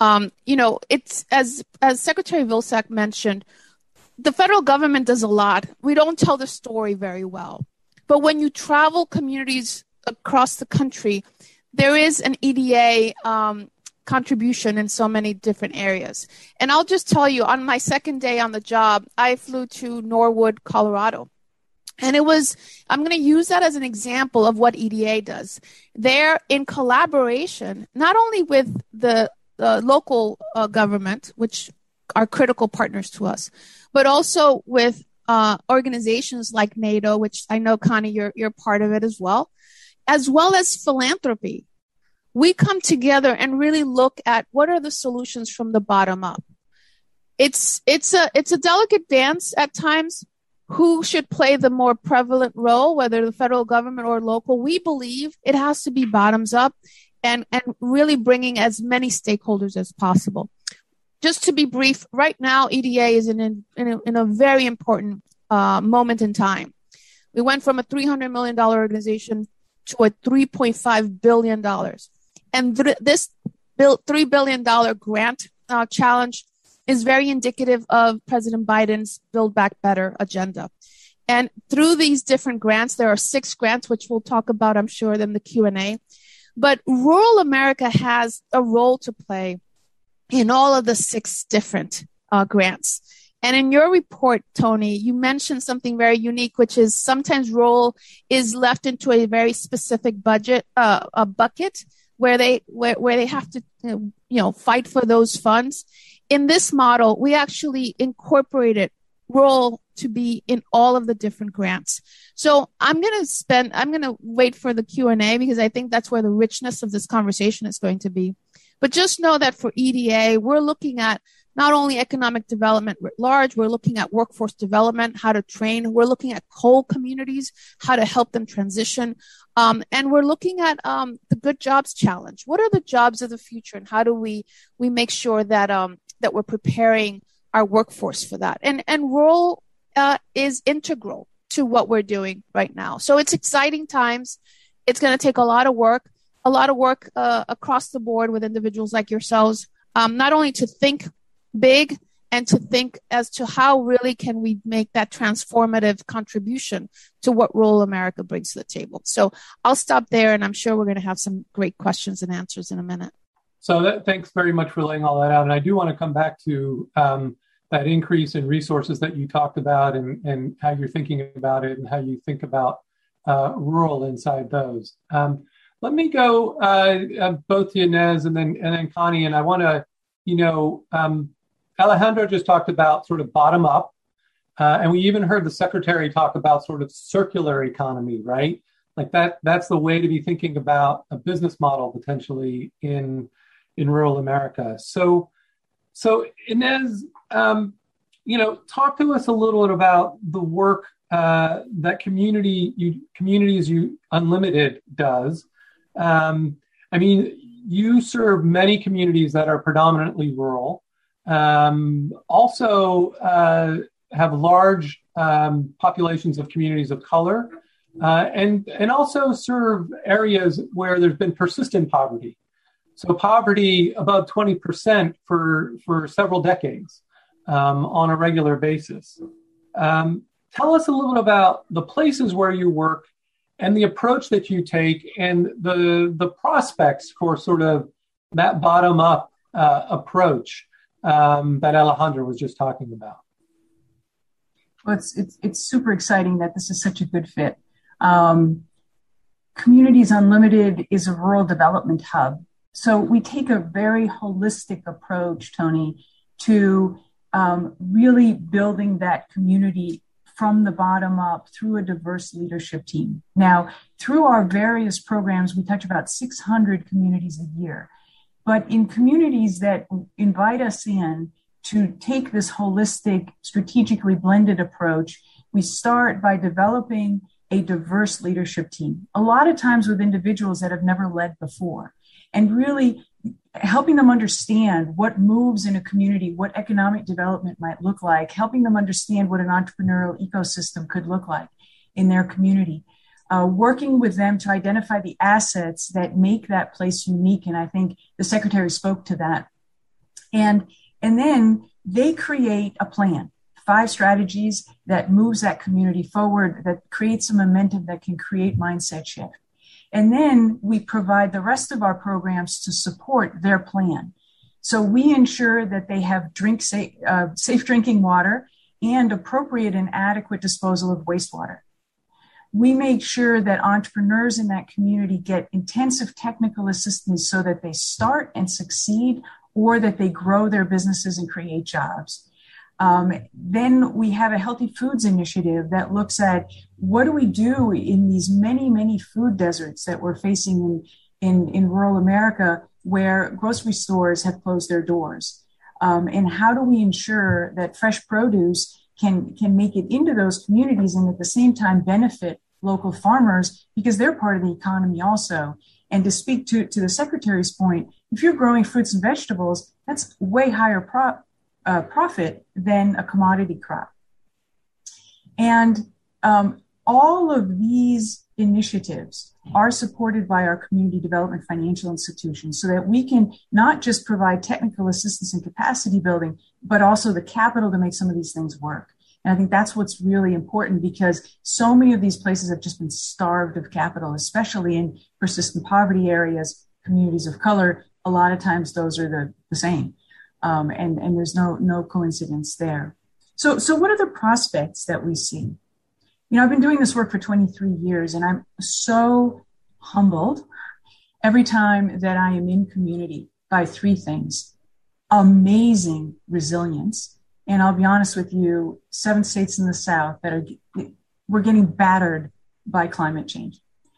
it's as Secretary Vilsack mentioned, the federal government does a lot. We don't tell the story very well. But when you travel communities across the country, there is an EDA contribution in so many different areas. And I'll just tell you, on my second day on the job, I flew to Norwood, Colorado. And I'm going to use that as an example of what EDA does. They're in collaboration, not only with the local government, which are critical partners to us, but also with organizations like NATO, which I know, Connie, you're part of it as well as philanthropy. We come together and really look at what are the solutions from the bottom up. It's a delicate dance at times. Who should play the more prevalent role, whether the federal government or local? We believe it has to be bottoms up and really bringing as many stakeholders as possible. Just to be brief, right now, EDA is in a very important moment in time. We went from a $300 million organization to a $3.5 billion. And this $3 billion grant challenge is very indicative of President Biden's Build Back Better agenda. And through these different grants, there are 6 grants, which we'll talk about, I'm sure, in the Q&A. But rural America has a role to play in all of the 6 different grants. And in your report, Tony, you mentioned something very unique, which is sometimes rural is left into a very specific budget, a bucket where they have to, fight for those funds. In this model, we actually incorporated rural to be in all of the different grants. So I'm going to wait for the Q&A because I think that's where the richness of this conversation is going to be. But just know that for EDA, we're looking at not only economic development writ large, we're looking at workforce development, how to train. We're looking at coal communities, how to help them transition. And we're looking at the Good Jobs Challenge. What are the jobs of the future, and how do we make sure that that we're preparing our workforce for that? And rural is integral to what we're doing right now. So it's exciting times. It's going to take a lot of work across the board with individuals like yourselves, not only to think big and to think as to how really can we make that transformative contribution to what rural America brings to the table. So I'll stop there, and I'm sure we're going to have some great questions and answers in a minute.
So thanks very much for laying all that out. And I do want to come back to that increase in resources that you talked about and how you're thinking about it and how you think about rural inside those. Let me go both to Inez and then Connie. And I want to, Alejandro just talked about sort of bottom up. And we even heard the secretary talk about sort of circular economy, right? Like that's the way to be thinking about a business model potentially in rural America. So Inez, talk to us a little bit about the work that Communities Unlimited does. You serve many communities that are predominantly rural. also have large populations of communities of color, and also serve areas where there's been persistent poverty. So poverty above 20% for several decades on a regular basis. Tell us a little bit about the places where you work and the approach that you take and the prospects for sort of that bottom-up approach that Alejandra was just talking about.
Well, it's super exciting that this is such a good fit. Communities Unlimited is a rural development hub. So we take a very holistic approach, Tony, to really building that community from the bottom up through a diverse leadership team. Now, through our various programs, we touch about 600 communities a year. But in communities that invite us in to take this holistic, strategically blended approach, we start by developing a diverse leadership team, a lot of times with individuals that have never led before, and really helping them understand what moves in a community, what economic development might look like, helping them understand what an entrepreneurial ecosystem could look like in their community, working with them to identify the assets that make that place unique. And I think the secretary spoke to that. And then they create a plan, 5 strategies that moves that community forward, that creates a momentum that can create mindset shift. And then we provide the rest of our programs to support their plan. So we ensure that they have safe drinking water and appropriate and adequate disposal of wastewater. We make sure that entrepreneurs in that community get intensive technical assistance so that they start and succeed, or that they grow their businesses and create jobs. Then we have a healthy foods initiative that looks at what do we do in these many, many food deserts that we're facing in rural America, where grocery stores have closed their doors. And how do we ensure that fresh produce can make it into those communities and at the same time benefit local farmers, because they're part of the economy also. And to speak to the secretary's point, if you're growing fruits and vegetables, that's way higher profit than a commodity crop. And all of these initiatives are supported by our community development financial institutions so that we can not just provide technical assistance and capacity building, but also the capital to make some of these things work. And I think that's what's really important, because so many of these places have just been starved of capital, especially in persistent poverty areas, communities of color. A lot of times those are the same. And there's no coincidence there. So what are the prospects that we see? You know, I've been doing this work for 23 years, and I'm so humbled every time that I am in community by 3 things. Amazing resilience. And I'll be honest with you, 7 states in the South we're getting battered by climate change.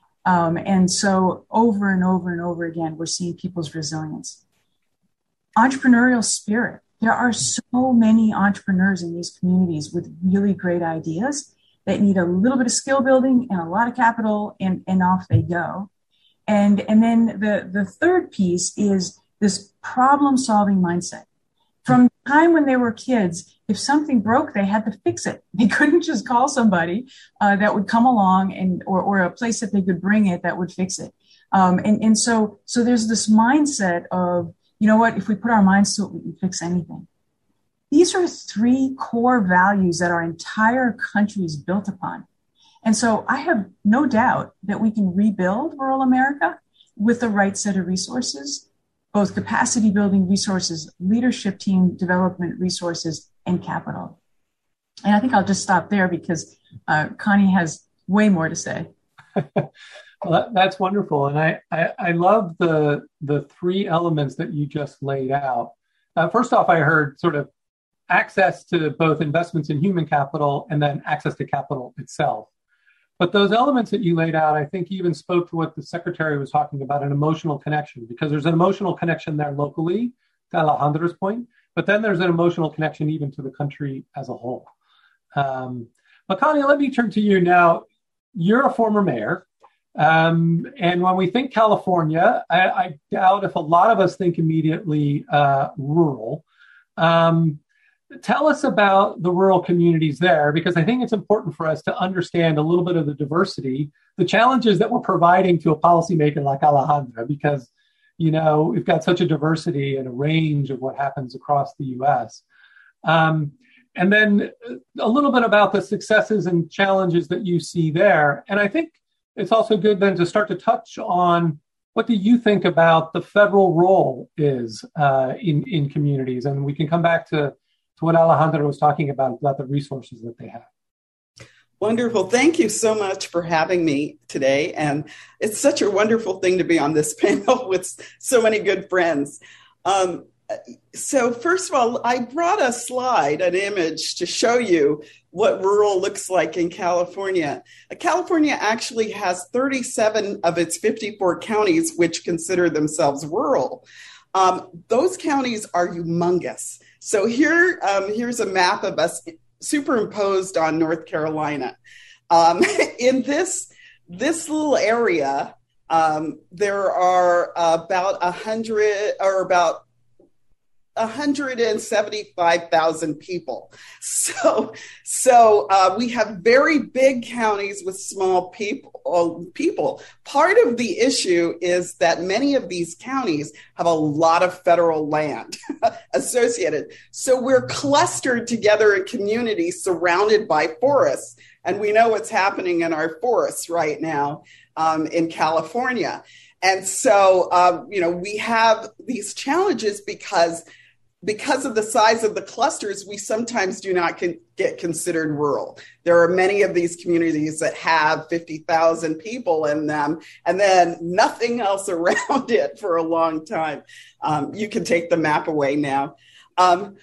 And so over and over and over again, we're seeing people's resilience. Entrepreneurial spirit. There are so many entrepreneurs in these communities with really great ideas that need a little bit of skill building and a lot of capital, and off they go. And then the third piece is this problem-solving mindset. From the time when they were kids, if something broke, they had to fix it. They couldn't just call somebody that would come along or a place that they could bring it that would fix it. And so there's this mindset of, you know what, if we put our minds to it, we can fix anything. These are 3 core values that our entire country is built upon. And so I have no doubt that we can rebuild rural America with the right set of resources, both capacity building resources, leadership team development resources, and capital. And I think I'll just stop there because Connie has way more to say.
Well, that's wonderful. And I love the 3 elements that you just laid out. First off, I heard sort of access to both investments in human capital and then access to capital itself. But those elements that you laid out, I think even spoke to what the secretary was talking about, an emotional connection, because there's an emotional connection there locally, to Alejandra's point, but then there's an emotional connection even to the country as a whole. But Connie, let me turn to you now. You're a former mayor. And when we think California, I doubt if a lot of us think immediately rural. Tell us about the rural communities there, because I think it's important for us to understand a little bit of the diversity, the challenges that we're providing to a policymaker like Alejandra, because, we've got such a diversity and a range of what happens across the U.S. And then a little bit about the successes and challenges that you see there. And I think it's also good then to start to touch on what do you think about the federal role is in communities? And we can come back to what Alejandra was talking about the resources that they have.
Wonderful. Thank you so much for having me today. And it's such a wonderful thing to be on this panel with so many good friends. So first of all, I brought a slide, an image to show you what rural looks like in California. California actually has 37 of its 54 counties which consider themselves rural. Those counties are humongous. So here's a map of us superimposed on North Carolina. In this little area, there are about 175,000 people. So we have very big counties with small people. Part of the issue is that many of these counties have a lot of federal land associated. So we're clustered together in communities surrounded by forests. And we know what's happening in our forests right now in California. And so, we have these challenges because of the size of the clusters, we sometimes do not get considered rural. There are many of these communities that have 50,000 people in them, and then nothing else around it for a long time. You can take the map away now. I've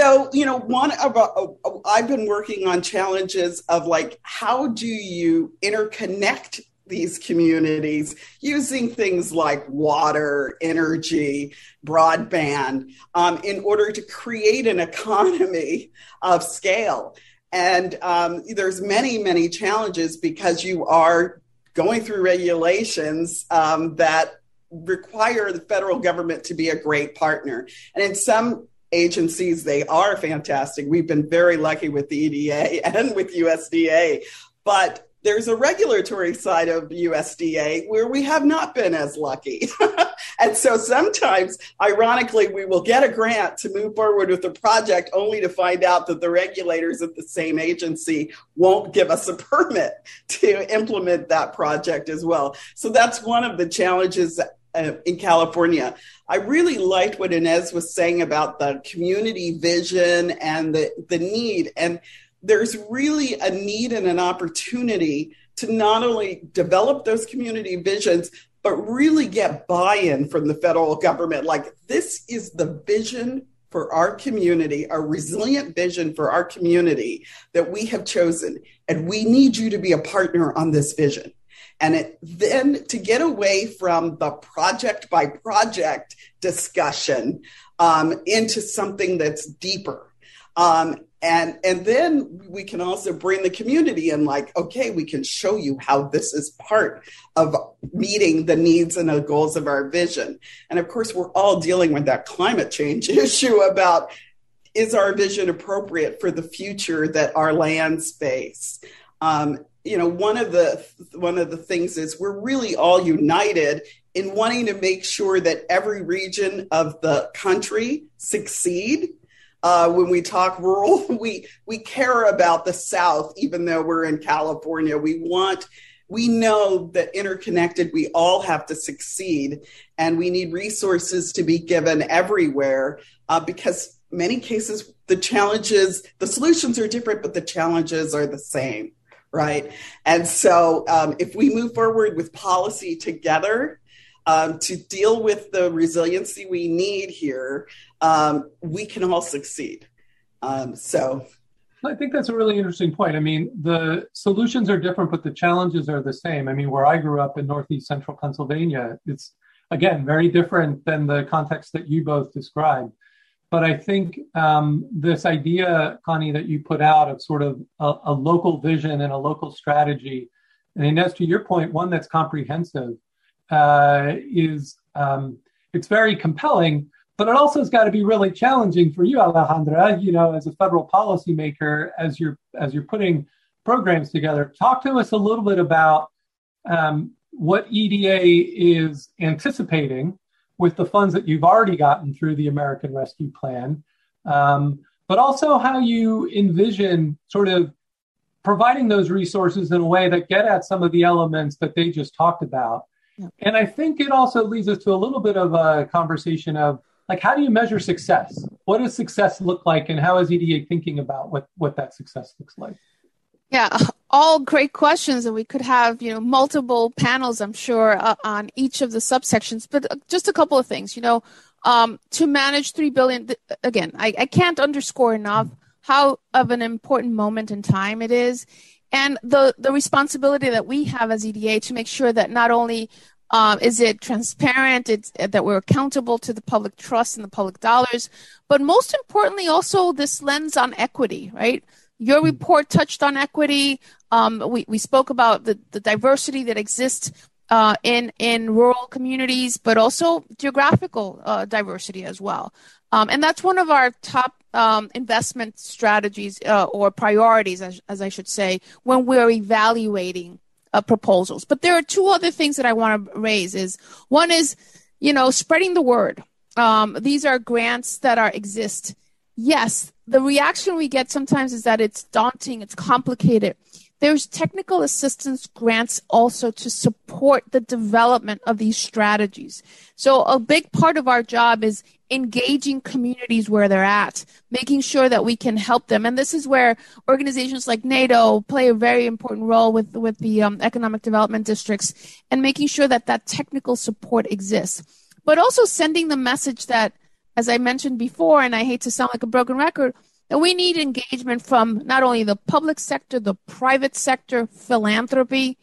been working on challenges of how do you interconnect these communities using things like water, energy, broadband, in order to create an economy of scale. And there's many, many challenges because you are going through regulations that require the federal government to be a great partner. And in some agencies, they are fantastic. We've been very lucky with the EDA and with USDA, but there's a regulatory side of USDA where we have not been as lucky. And so sometimes, ironically, we will get a grant to move forward with a project only to find out that the regulators at the same agency won't give us a permit to implement that project as well. So that's one of the challenges in California. I really liked what Inez was saying about the community vision and the need. And there's really a need and an opportunity to not only develop those community visions, but really get buy-in from the federal government. This is the vision for our community, a resilient vision for our community that we have chosen. And we need you to be a partner on this vision. And then to get away from the project by project discussion into something that's deeper. And then we can also bring the community in okay, we can show you how this is part of meeting the needs and the goals of our vision. And of course, we're all dealing with that climate change issue about, is our vision appropriate for the future that our lands face? One of the things is we're really all united in wanting to make sure that every region of the country succeed. When we talk rural, we care about the South, even though we're in California. We know that interconnected, we all have to succeed, and we need resources to be given everywhere because many cases, the solutions are different, but the challenges are the same, right? And so if we move forward with policy together, to deal with the resiliency we need here, we can all succeed. I
think that's a really interesting point. I mean, the solutions are different, but the challenges are the same. I mean, where I grew up in Northeast Central Pennsylvania, it's, again, very different than the context that you both described. But I think this idea, Connie, that you put out of sort of a local vision and a local strategy, and Inez, to your point, one that's comprehensive, it's very compelling, But it also has got to be really challenging for you, Alejandra, as a federal policymaker, as you're putting programs together. Talk to us a little bit about what EDA is anticipating with the funds that you've already gotten through the American Rescue Plan, but also how you envision sort of providing those resources in a way that get at some of the elements that they just talked about. Yeah. And I think it also leads us to a little bit of a conversation of, like, how do you measure success? What does success look like, and how is EDA thinking about what that success looks like?
Yeah, all great questions, and we could have multiple panels, I'm sure, on each of the subsections. But just a couple of things. To manage $3 billion, again, I can't underscore enough how of an important moment in time it is, and the responsibility that we have as EDA to make sure that not only is it transparent, it's that we're accountable to the public trust and the public dollars, but most importantly, also this lens on equity, right? Your report touched on equity. We spoke about the diversity that exists in rural communities, but also geographical diversity as well. And that's one of our top investment strategies or priorities, as I should say, when we're evaluating proposals. But there are two other things that I want to raise. One is, spreading the word. These are grants that exist. Yes, the reaction we get sometimes is that it's daunting, it's complicated. There's technical assistance grants also to support the development of these strategies. So a big part of our job is engaging communities where they're at, making sure that we can help them. And this is where organizations like NATO play a very important role with the economic development districts, and making sure that technical support exists. But also sending the message that, as I mentioned before, and I hate to sound like a broken record, that we need engagement from not only the public sector, the private sector, philanthropy,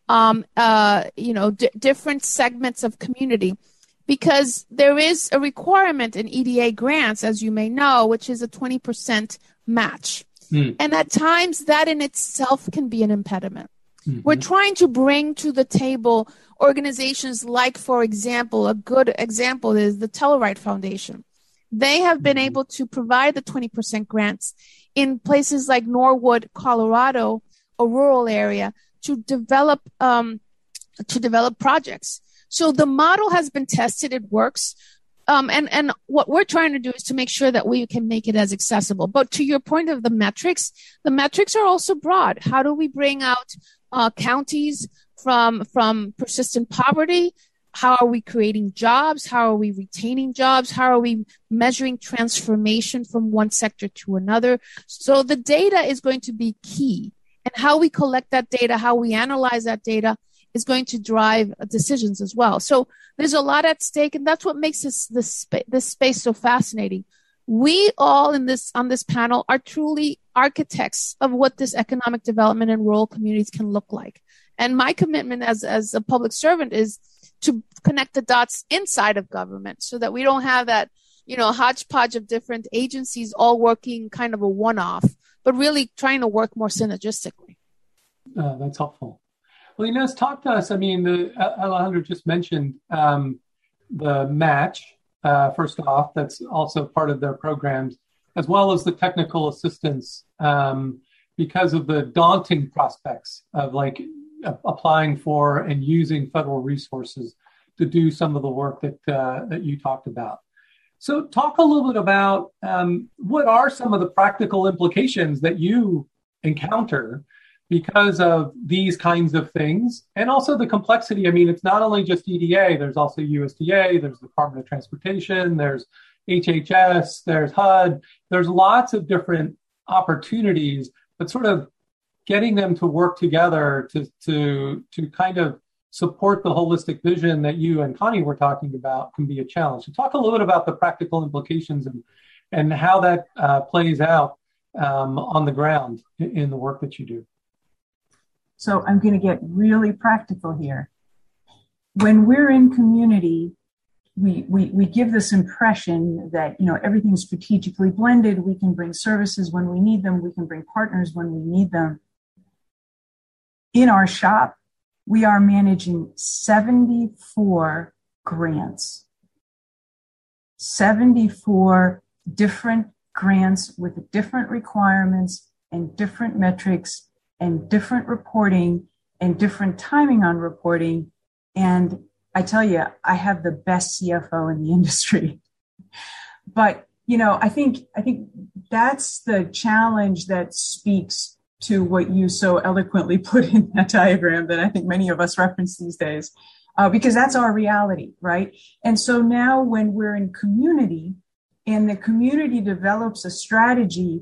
different segments of community, because there is a requirement in EDA grants, as you may know, which is a 20% match. And at times that in itself can be an impediment. Mm-hmm. We're trying to bring to the table organizations like, for example, a good example is the Telluride Foundation. They have been able to provide the 20% grants in places like Norwood, Colorado, a rural area, to develop projects. So the model has been tested; it works, and what we're trying to do is to make sure that we can make it as accessible. But to your point of the metrics are also broad. How do we bring out counties from persistent poverty? How are we creating jobs? How are we retaining jobs? How are we measuring transformation from one sector to another? So the data is going to be key. And how we collect that data, how we analyze that data is going to drive decisions as well. So there's a lot at stake, and that's what makes this space so fascinating. We all on this panel are truly architects of what this economic development in rural communities can look like. And my commitment as a public servant is to connect the dots inside of government so that we don't have that, hodgepodge of different agencies all working kind of a one-off, but really trying to work more synergistically.
That's helpful. Well, Inez, talk to us. I mean, Alejandra just mentioned the match, first off, that's also part of their programs, as well as the technical assistance, because of the daunting prospects of applying for and using federal resources to do some of the work that you talked about. So talk a little bit about what are some of the practical implications that you encounter because of these kinds of things, and also the complexity. I mean, it's not only just EDA, there's also USDA, there's the Department of Transportation, there's HHS, there's HUD, there's lots of different opportunities, but sort of getting them to work together to kind of support the holistic vision that you and Connie were talking about can be a challenge. So talk a little bit about the practical implications and how that plays out on the ground in the work that you do.
So I'm going to get really practical here. When we're in community, we give this impression that, everything's strategically blended. We can bring services when we need them. We can bring partners when we need them. In our shop, we are managing 74 grants. 74 different grants with different requirements and different metrics and different reporting and different timing on reporting. And I tell you, I have the best CFO in the industry. But, I think that's the challenge that speaks to what you so eloquently put in that diagram that I think many of us reference these days, because that's our reality, right? And so now when we're in community and the community develops a strategy,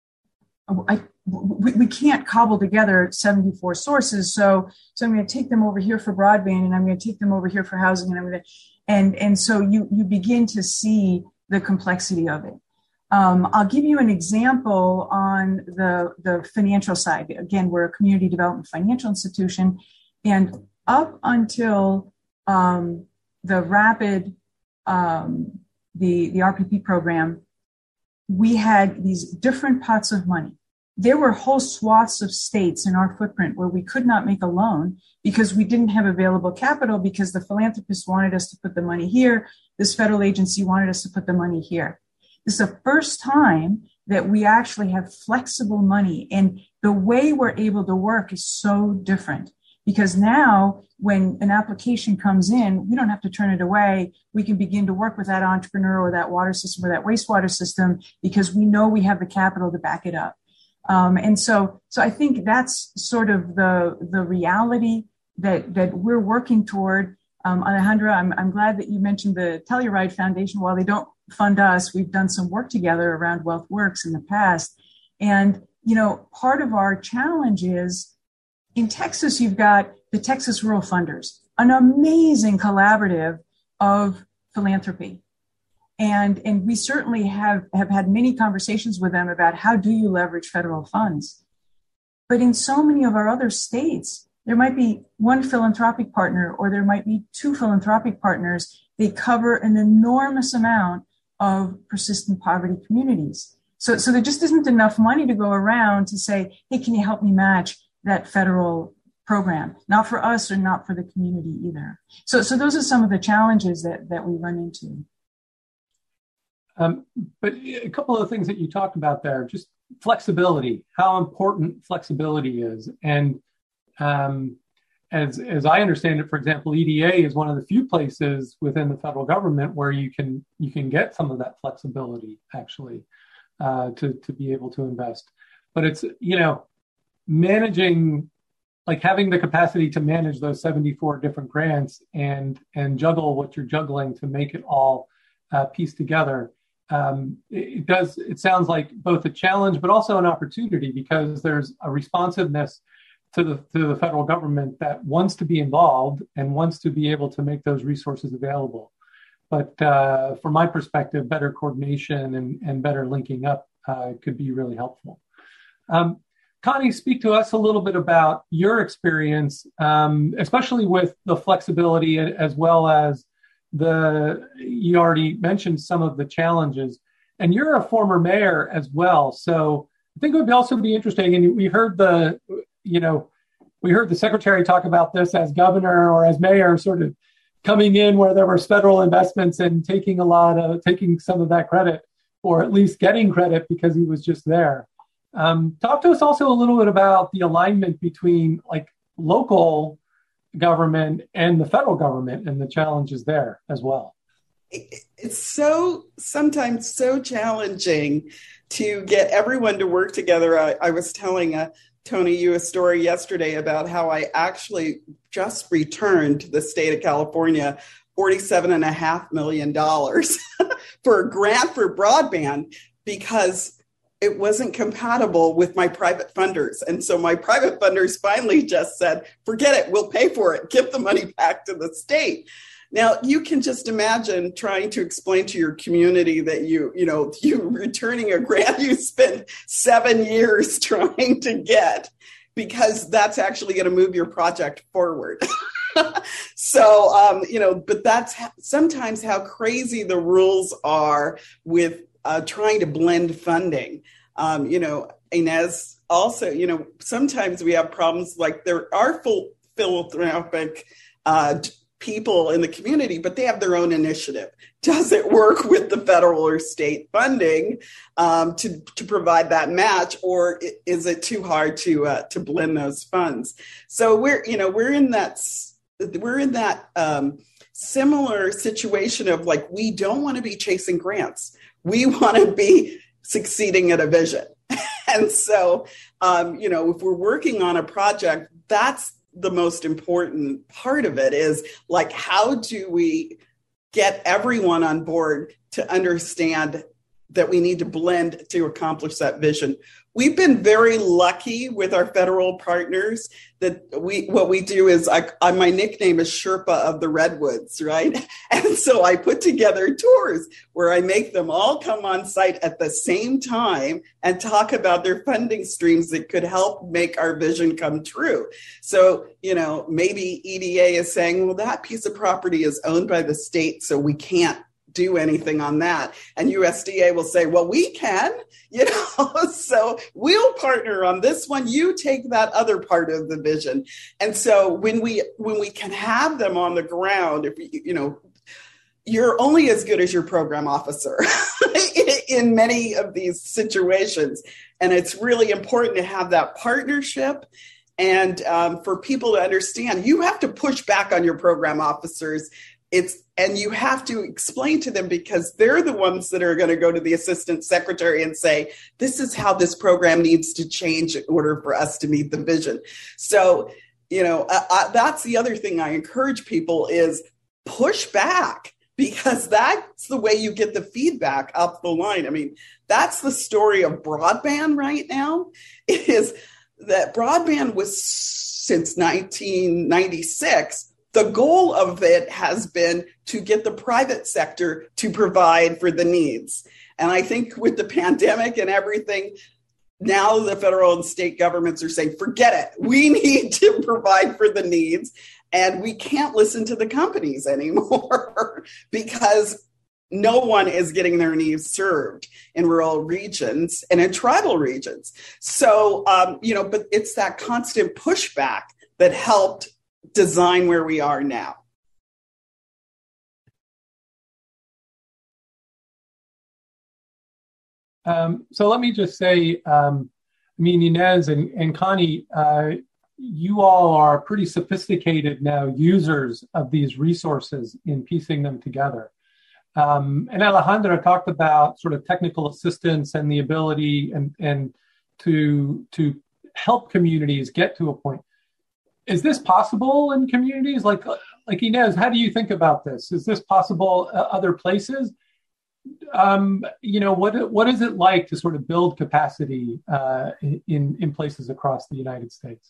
we can't cobble together 74 sources. So I'm going to take them over here for broadband, and I'm going to take them over here for housing, and so you begin to see the complexity of it. I'll give you an example on the financial side. Again, we're a community development financial institution, and up until the rapid the RPP program, we had these different pots of money. There were whole swaths of states in our footprint where we could not make a loan because we didn't have available capital, because the philanthropists wanted us to put the money here. This federal agency wanted us to put the money here. This is the first time that we actually have flexible money. And the way we're able to work is so different, because now when an application comes in, we don't have to turn it away. We can begin to work with that entrepreneur or that water system or that wastewater system because we know we have the capital to back it up. And so I think that's sort of the reality that we're working toward. Alejandra, I'm glad that you mentioned the Telluride Foundation. While they don't fund us, we've done some work together around Wealth Works in the past. And, part of our challenge is in Texas, you've got the Texas Rural Funders, an amazing collaborative of philanthropy. And we certainly have had many conversations with them about how do you leverage federal funds. But in so many of our other states, there might be one philanthropic partner, or there might be two philanthropic partners. They cover an enormous amount of persistent poverty communities. So there just isn't enough money to go around to say, hey, can you help me match that federal program? Not for us or not for the community either. So those are some of the challenges that we run into.
But a couple of things that you talked about there, just flexibility, how important flexibility is. And as I understand it, for example, EDA is one of the few places within the federal government where you can get some of that flexibility actually to be able to invest. But it's, managing, like having the capacity to manage those 74 different grants and juggle what you're juggling to make it all piece together. It sounds like both a challenge, but also an opportunity, because there's a responsiveness to the federal government that wants to be involved and wants to be able to make those resources available. But from my perspective, better coordination and better linking up could be really helpful. Connie, speak to us a little bit about your experience, especially with the flexibility as well as you already mentioned some of the challenges, and you're a former mayor as well. So I think it would also be interesting. And we heard the secretary talk about this as governor or as mayor, sort of coming in where there was federal investments and taking some of that credit, or at least getting credit because he was just there. Talk to us also a little bit about the alignment between like local government and the federal government and the challenges there as well.
It's sometimes so challenging to get everyone to work together. I was telling Tony you a story yesterday about how I actually just returned to the state of California $47.5 million for a grant for broadband because it wasn't compatible with my private funders. And so my private funders finally just said, forget it, we'll pay for it, give the money back to the state. Now, you can just imagine trying to explain to your community that you returning a grant you spent 7 years trying to get, because that's actually going to move your project forward. So, but that's sometimes how crazy the rules are with trying to blend funding. Inez also, sometimes we have problems like there are philanthropic people in the community, but they have their own initiative. Does it work with the federal or state funding to provide that match, or is it too hard to blend those funds? So we're in that similar situation of like, we don't want to be chasing grants. We want to be succeeding at a vision. And so, if we're working on a project, that's the most important part of it, is like, how do we get everyone on board to understand that we need to blend to accomplish that vision? We've been very lucky with our federal partners that what we do is my nickname is Sherpa of the Redwoods, right? And so I put together tours where I make them all come on site at the same time and talk about their funding streams that could help make our vision come true. So, maybe EDA is saying, well, that piece of property is owned by the state, so we can't do anything on that. And USDA will say, well, we can, so we'll partner on this one. You take that other part of the vision. And so when we can have them on the ground, you're only as good as your program officer in many of these situations. And it's really important to have that partnership. And for people to understand, you have to push back on your program officers. And you have to explain to them, because they're the ones that are going to go to the assistant secretary and say, this is how this program needs to change in order for us to meet the vision. So, that's the other thing I encourage people is push back, because that's the way you get the feedback up the line. I mean, that's the story of broadband right now, is that broadband was since 1996. The goal of it has been to get the private sector to provide for the needs. And I think with the pandemic and everything, now the federal and state governments are saying, forget it. We need to provide for the needs. And we can't listen to the companies anymore because no one is getting their needs served in rural regions and in tribal regions. So, but it's that constant pushback that helped design where we are now.
So let me just say, Inez and Connie, you all are pretty sophisticated now users of these resources in piecing them together. And Alejandra talked about sort of technical assistance and the ability and to help communities get to a point. Is this possible in communities like Inez? How do you think about this? Is this possible other places? What is it like to sort of build capacity in places across the United States?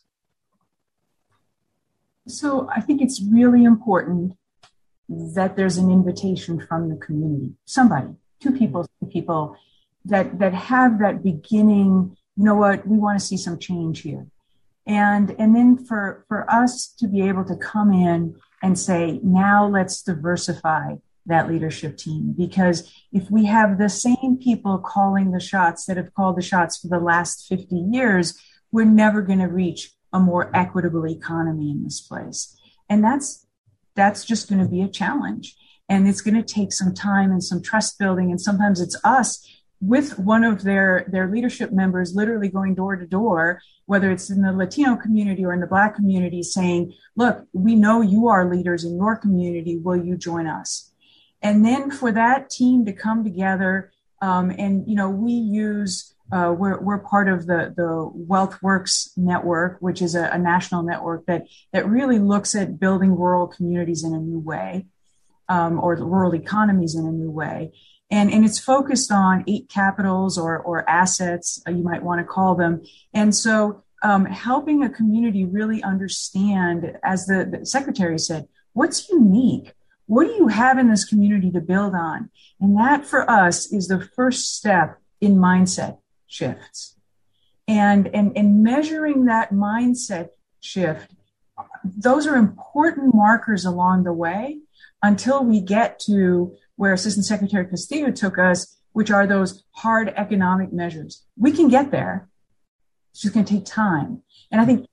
So I think it's really important that there's an invitation from the community, somebody, two people that have that beginning, we want to see some change here. And then for us to be able to come in and say, now let's diversify that leadership team. Because if we have the same people calling the shots that have called the shots for the last 50 years, we're never going to reach a more equitable economy in this place. And that's just going to be a challenge. And it's going to take some time and some trust building. And sometimes it's us with one of their leadership members literally going door to door, whether it's in the Latino community or in the Black community, saying, look, we know you are leaders in your community. Will you join us? And then for that team to come together, we use, we're part of the WealthWorks network, which is a national network that really looks at building rural communities in a new way, or rural economies in a new way. And it's focused on 8 capitals or assets, you might want to call them. And so helping a community really understand, as the secretary said, what's unique? What do you have in this community to build on? And that for us is the first step in mindset shifts. And measuring that mindset shift, those are important markers along the way until we get to where Assistant Secretary Castillo took us, which are those hard economic measures. We can get there. It's just going to take time. And I think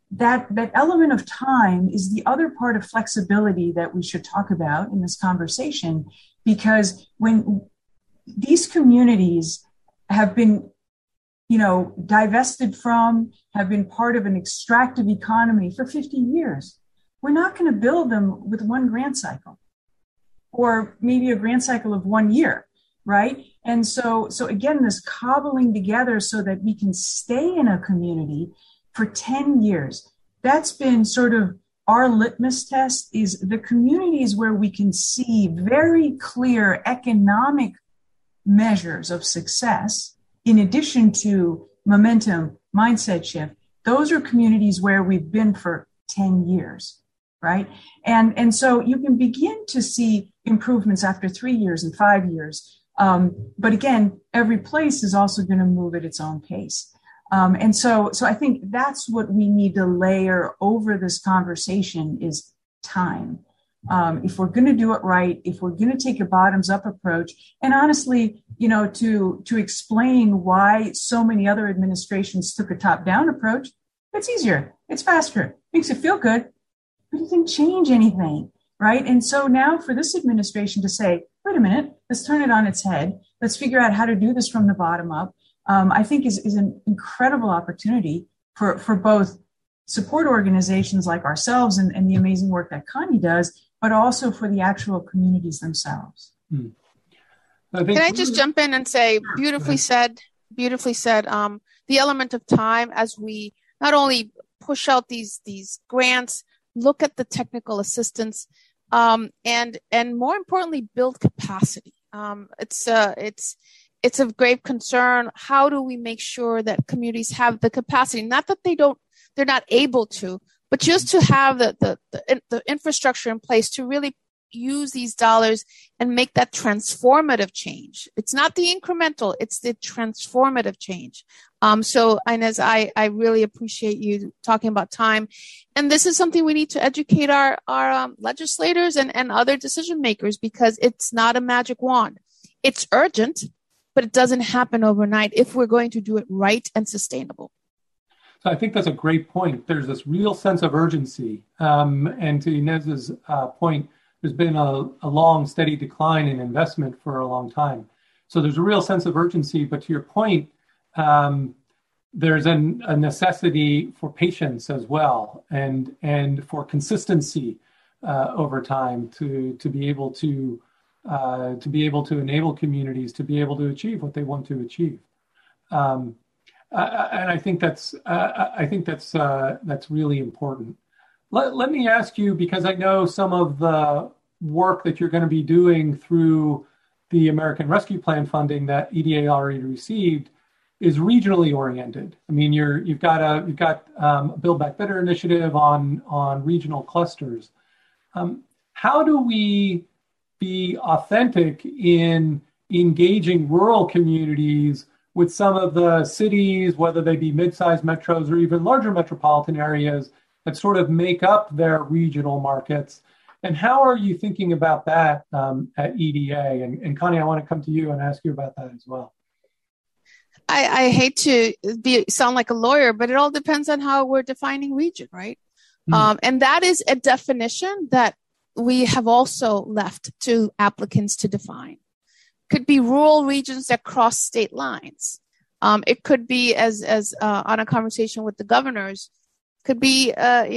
that element of time is the other part of flexibility that we should talk about in this conversation, because when these communities have been, divested from, have been part of an extractive economy for 50 years, we're not going to build them with one grant cycle or maybe a grant cycle of 1 year, right? And so again, this cobbling together so that we can stay in a community for 10 years. That's been sort of our litmus test, is the communities where we can see very clear economic measures of success, in addition to momentum, mindset shift. Those are communities where we've been for 10 years, right? And so you can begin to see improvements after 3 years and 5 years. But again, every place is also going to move at its own pace. And so I think that's what we need to layer over this conversation is time. If we're going to do it right, if we're going to take a bottoms-up approach, and honestly, to explain why so many other administrations took a top-down approach, it's easier, it's faster, makes it feel good, but it didn't change anything, right? And so now for this administration to say, wait a minute, let's turn it on its head, let's figure out how to do this from the bottom up, I think is an incredible opportunity for both support organizations like ourselves and the amazing work that Connie does, but also for the actual communities themselves.
Can I just jump in and say, beautifully said. The element of time as we not only push out these grants, look at the technical assistance, and more importantly, build capacity. It's of great concern. How do we make sure that communities have the capacity? Not that they're not able to, but just to have the infrastructure in place to really use these dollars and make that transformative change. It's not the incremental, it's the transformative change. So Inez, I really appreciate you talking about time. And this is something we need to educate our legislators and other decision makers, because it's not a magic wand. It's urgent, but it doesn't happen overnight if we're going to do it right and sustainable.
So I think that's a great point. There's this real sense of urgency. And to Inez's point, there's been a long, steady decline in investment for a long time. So there's a real sense of urgency. But to your point, there's a necessity for patience as well, and for consistency over time to be able to enable communities to be able to achieve what they want to achieve. And I think that's really important. Let me ask you, because I know some of the work that you're going to be doing through the American Rescue Plan funding that EDA already received is regionally oriented. I mean, you've got a Build Back Better initiative on regional clusters. How do we be authentic in engaging rural communities with some of the cities, whether they be mid-sized metros or even larger metropolitan areas that sort of make up their regional markets? And how are you thinking about that at EDA? And Connie, I want to come to you and ask you about that as well.
I hate to sound like a lawyer, but it all depends on how we're defining region, right? And that is a definition that we have also left to applicants to define. Could be rural regions that cross state lines. It could be, as on a conversation with the governors, could be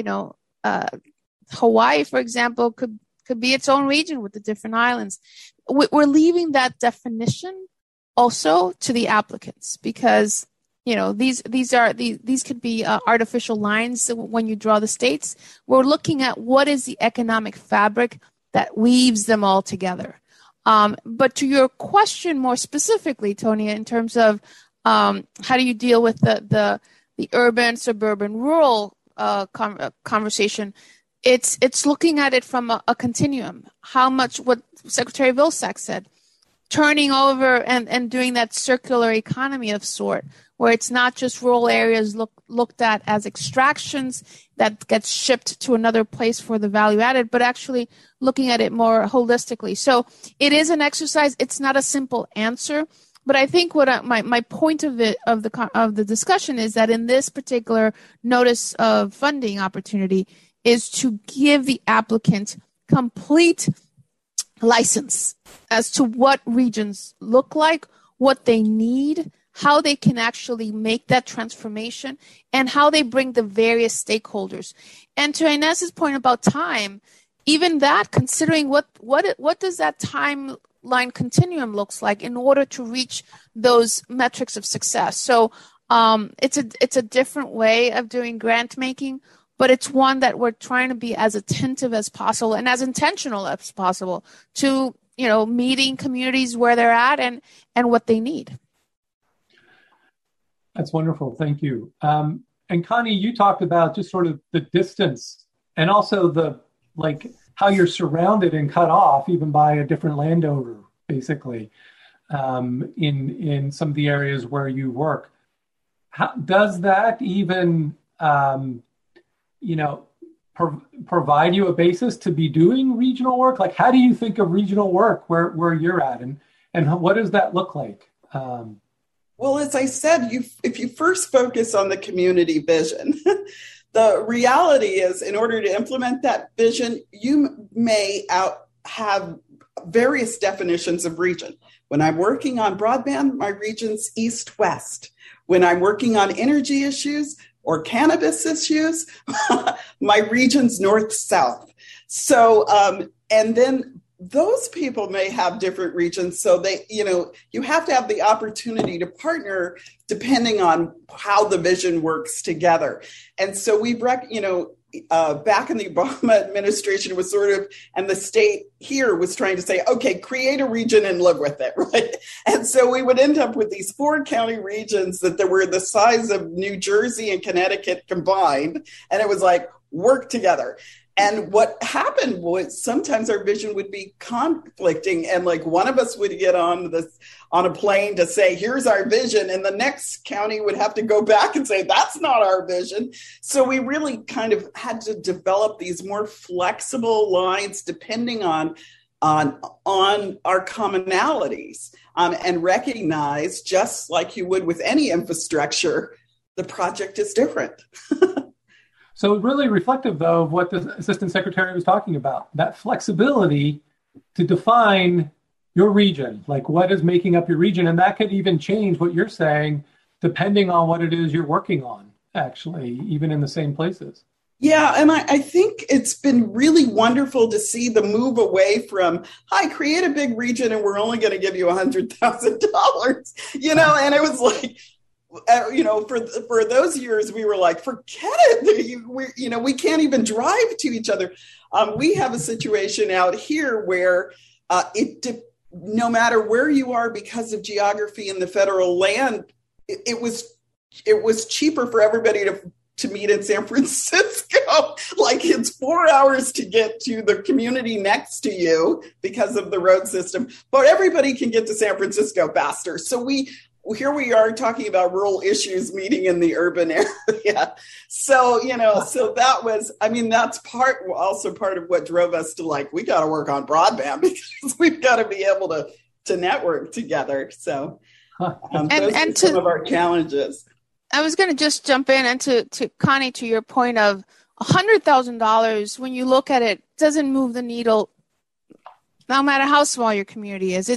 Hawaii, for example, could be its own region with the different islands. We're leaving that definition also to the applicants, because these could be artificial lines when you draw the states. We're looking at what is the economic fabric that weaves them all together. But to your question more specifically, Tonia, in terms of how do you deal with the urban, suburban, rural conversation, it's looking at it from a continuum. How much, what Secretary Vilsack said, turning over and doing that circular economy of sort, where it's not just rural areas looked at as extractions that gets shipped to another place for the value added, but actually looking at it more holistically. So it is an exercise. It's not a simple answer. But I think what my point of the discussion is that in this particular notice of funding opportunity is to give the applicant complete license as to what regions look like, what they need, how they can actually make that transformation, and how they bring the various stakeholders. And to Inez's point about time, even that, considering what does that timeline continuum looks like in order to reach those metrics of success. So it's a different way of doing grant making, but it's one that we're trying to be as attentive as possible and as intentional as possible to, meeting communities where they're at and what they need.
That's wonderful. Thank you. And Connie, you talked about just sort of the distance and also how you're surrounded and cut off even by a different landowner, basically, in some of the areas where you work. How does that even, provide you a basis to be doing regional work? Like, how do you think of regional work where you're at, and what does that look like?
Well, as I said, if you first focus on the community vision, the reality is in order to implement that vision, you may have various definitions of region. When I'm working on broadband, my region's east-west. When I'm working on energy issues or cannabis issues, my region's north-south. So, and then those people may have different regions. So they, you have to have the opportunity to partner depending on how the vision works together. And so back in the Obama administration was and the state here was trying to say, okay, create a region and live with it, right? And so we would end up with these 4 county regions that were the size of New Jersey and Connecticut combined. And it was like, work together. And what happened was sometimes our vision would be conflicting, and like one of us would get on a plane to say, here's our vision, and the next county would have to go back and say, that's not our vision. So we really kind of had to develop these more flexible lines depending on our commonalities, and recognize, just like you would with any infrastructure, the project is different.
So really reflective, though, of what the Assistant Secretary was talking about, that flexibility to define your region, like what is making up your region. And that could even change what you're saying, depending on what it is you're working on, actually, even in the same places.
Yeah, and I think it's been really wonderful to see the move away from, create a big region and we're only going to give you $100,000, and it was like, for those years, we were like, forget it. We can't even drive to each other. We have a situation out here where no matter where you are, because of geography and the federal land, it was cheaper for everybody to meet in San Francisco. Like, it's 4 hours to get to the community next to you because of the road system, but everybody can get to San Francisco faster. So here we are talking about rural issues meeting in the urban area. So, so that was, that's also part of what drove us to we got to work on broadband because we've got to be able to network together. So those are some of our challenges.
I was going to just jump in and to Connie, to your point of $100,000, when you look at it, doesn't move the needle, no matter how small your community is.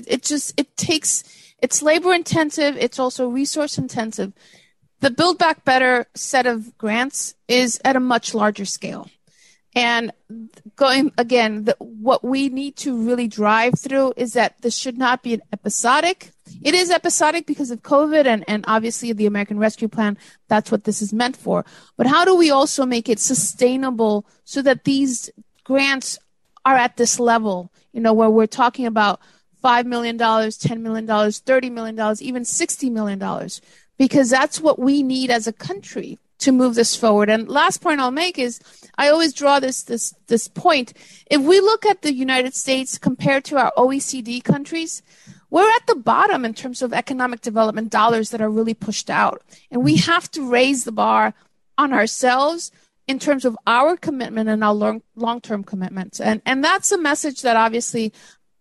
It's labor intensive. It's also resource intensive. The Build Back Better set of grants is at a much larger scale. And going again, what we need to really drive through is that this should not be an episodic. It is episodic because of COVID and obviously the American Rescue Plan. That's what this is meant for. But how do we also make it sustainable so that these grants are at this level, where we're talking about $5 million, $10 million, $30 million, even $60 million, because that's what we need as a country to move this forward. And last point I'll make is I always draw this point. If we look at the United States compared to our OECD countries, we're at the bottom in terms of economic development dollars that are really pushed out. And we have to raise the bar on ourselves in terms of our commitment and our long-term commitments. And that's a message that obviously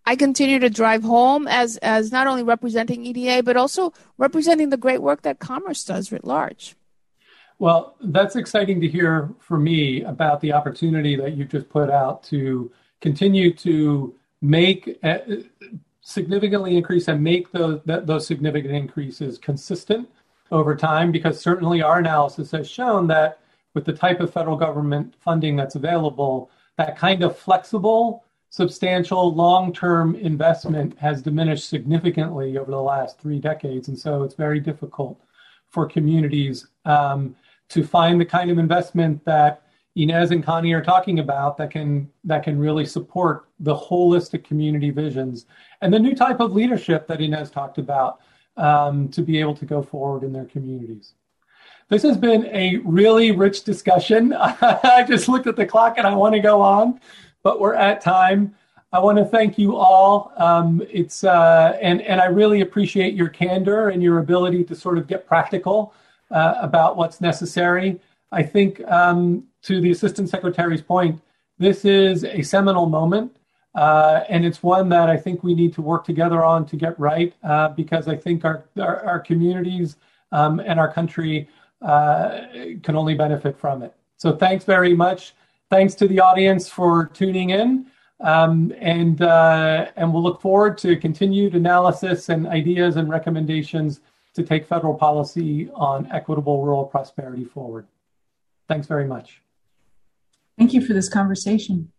I continue to drive home as not only representing EDA, but also representing the great work that Commerce does writ large.
Well, that's exciting to hear for me about the opportunity that you just put out to continue to make significantly increase and make those significant increases consistent over time, because certainly our analysis has shown that with the type of federal government funding that's available, that kind of flexible, substantial, long-term investment has diminished significantly over the last 3 decades. And so it's very difficult for communities to find the kind of investment that Inez and Connie are talking about that can really support the holistic community visions and the new type of leadership that Inez talked about to be able to go forward in their communities. This has been a really rich discussion. I just looked at the clock and I want to go on, but we're at time. I want to thank you all. And I really appreciate your candor and your ability to sort of get practical about what's necessary. I think to the Assistant Secretary's point, this is a seminal moment, and it's one that I think we need to work together on to get right, because I think our communities and our country can only benefit from it. So thanks very much. Thanks to the audience for tuning in, and we'll look forward to continued analysis and ideas and recommendations to take federal policy on equitable rural prosperity forward. Thanks very much.
Thank you for this conversation.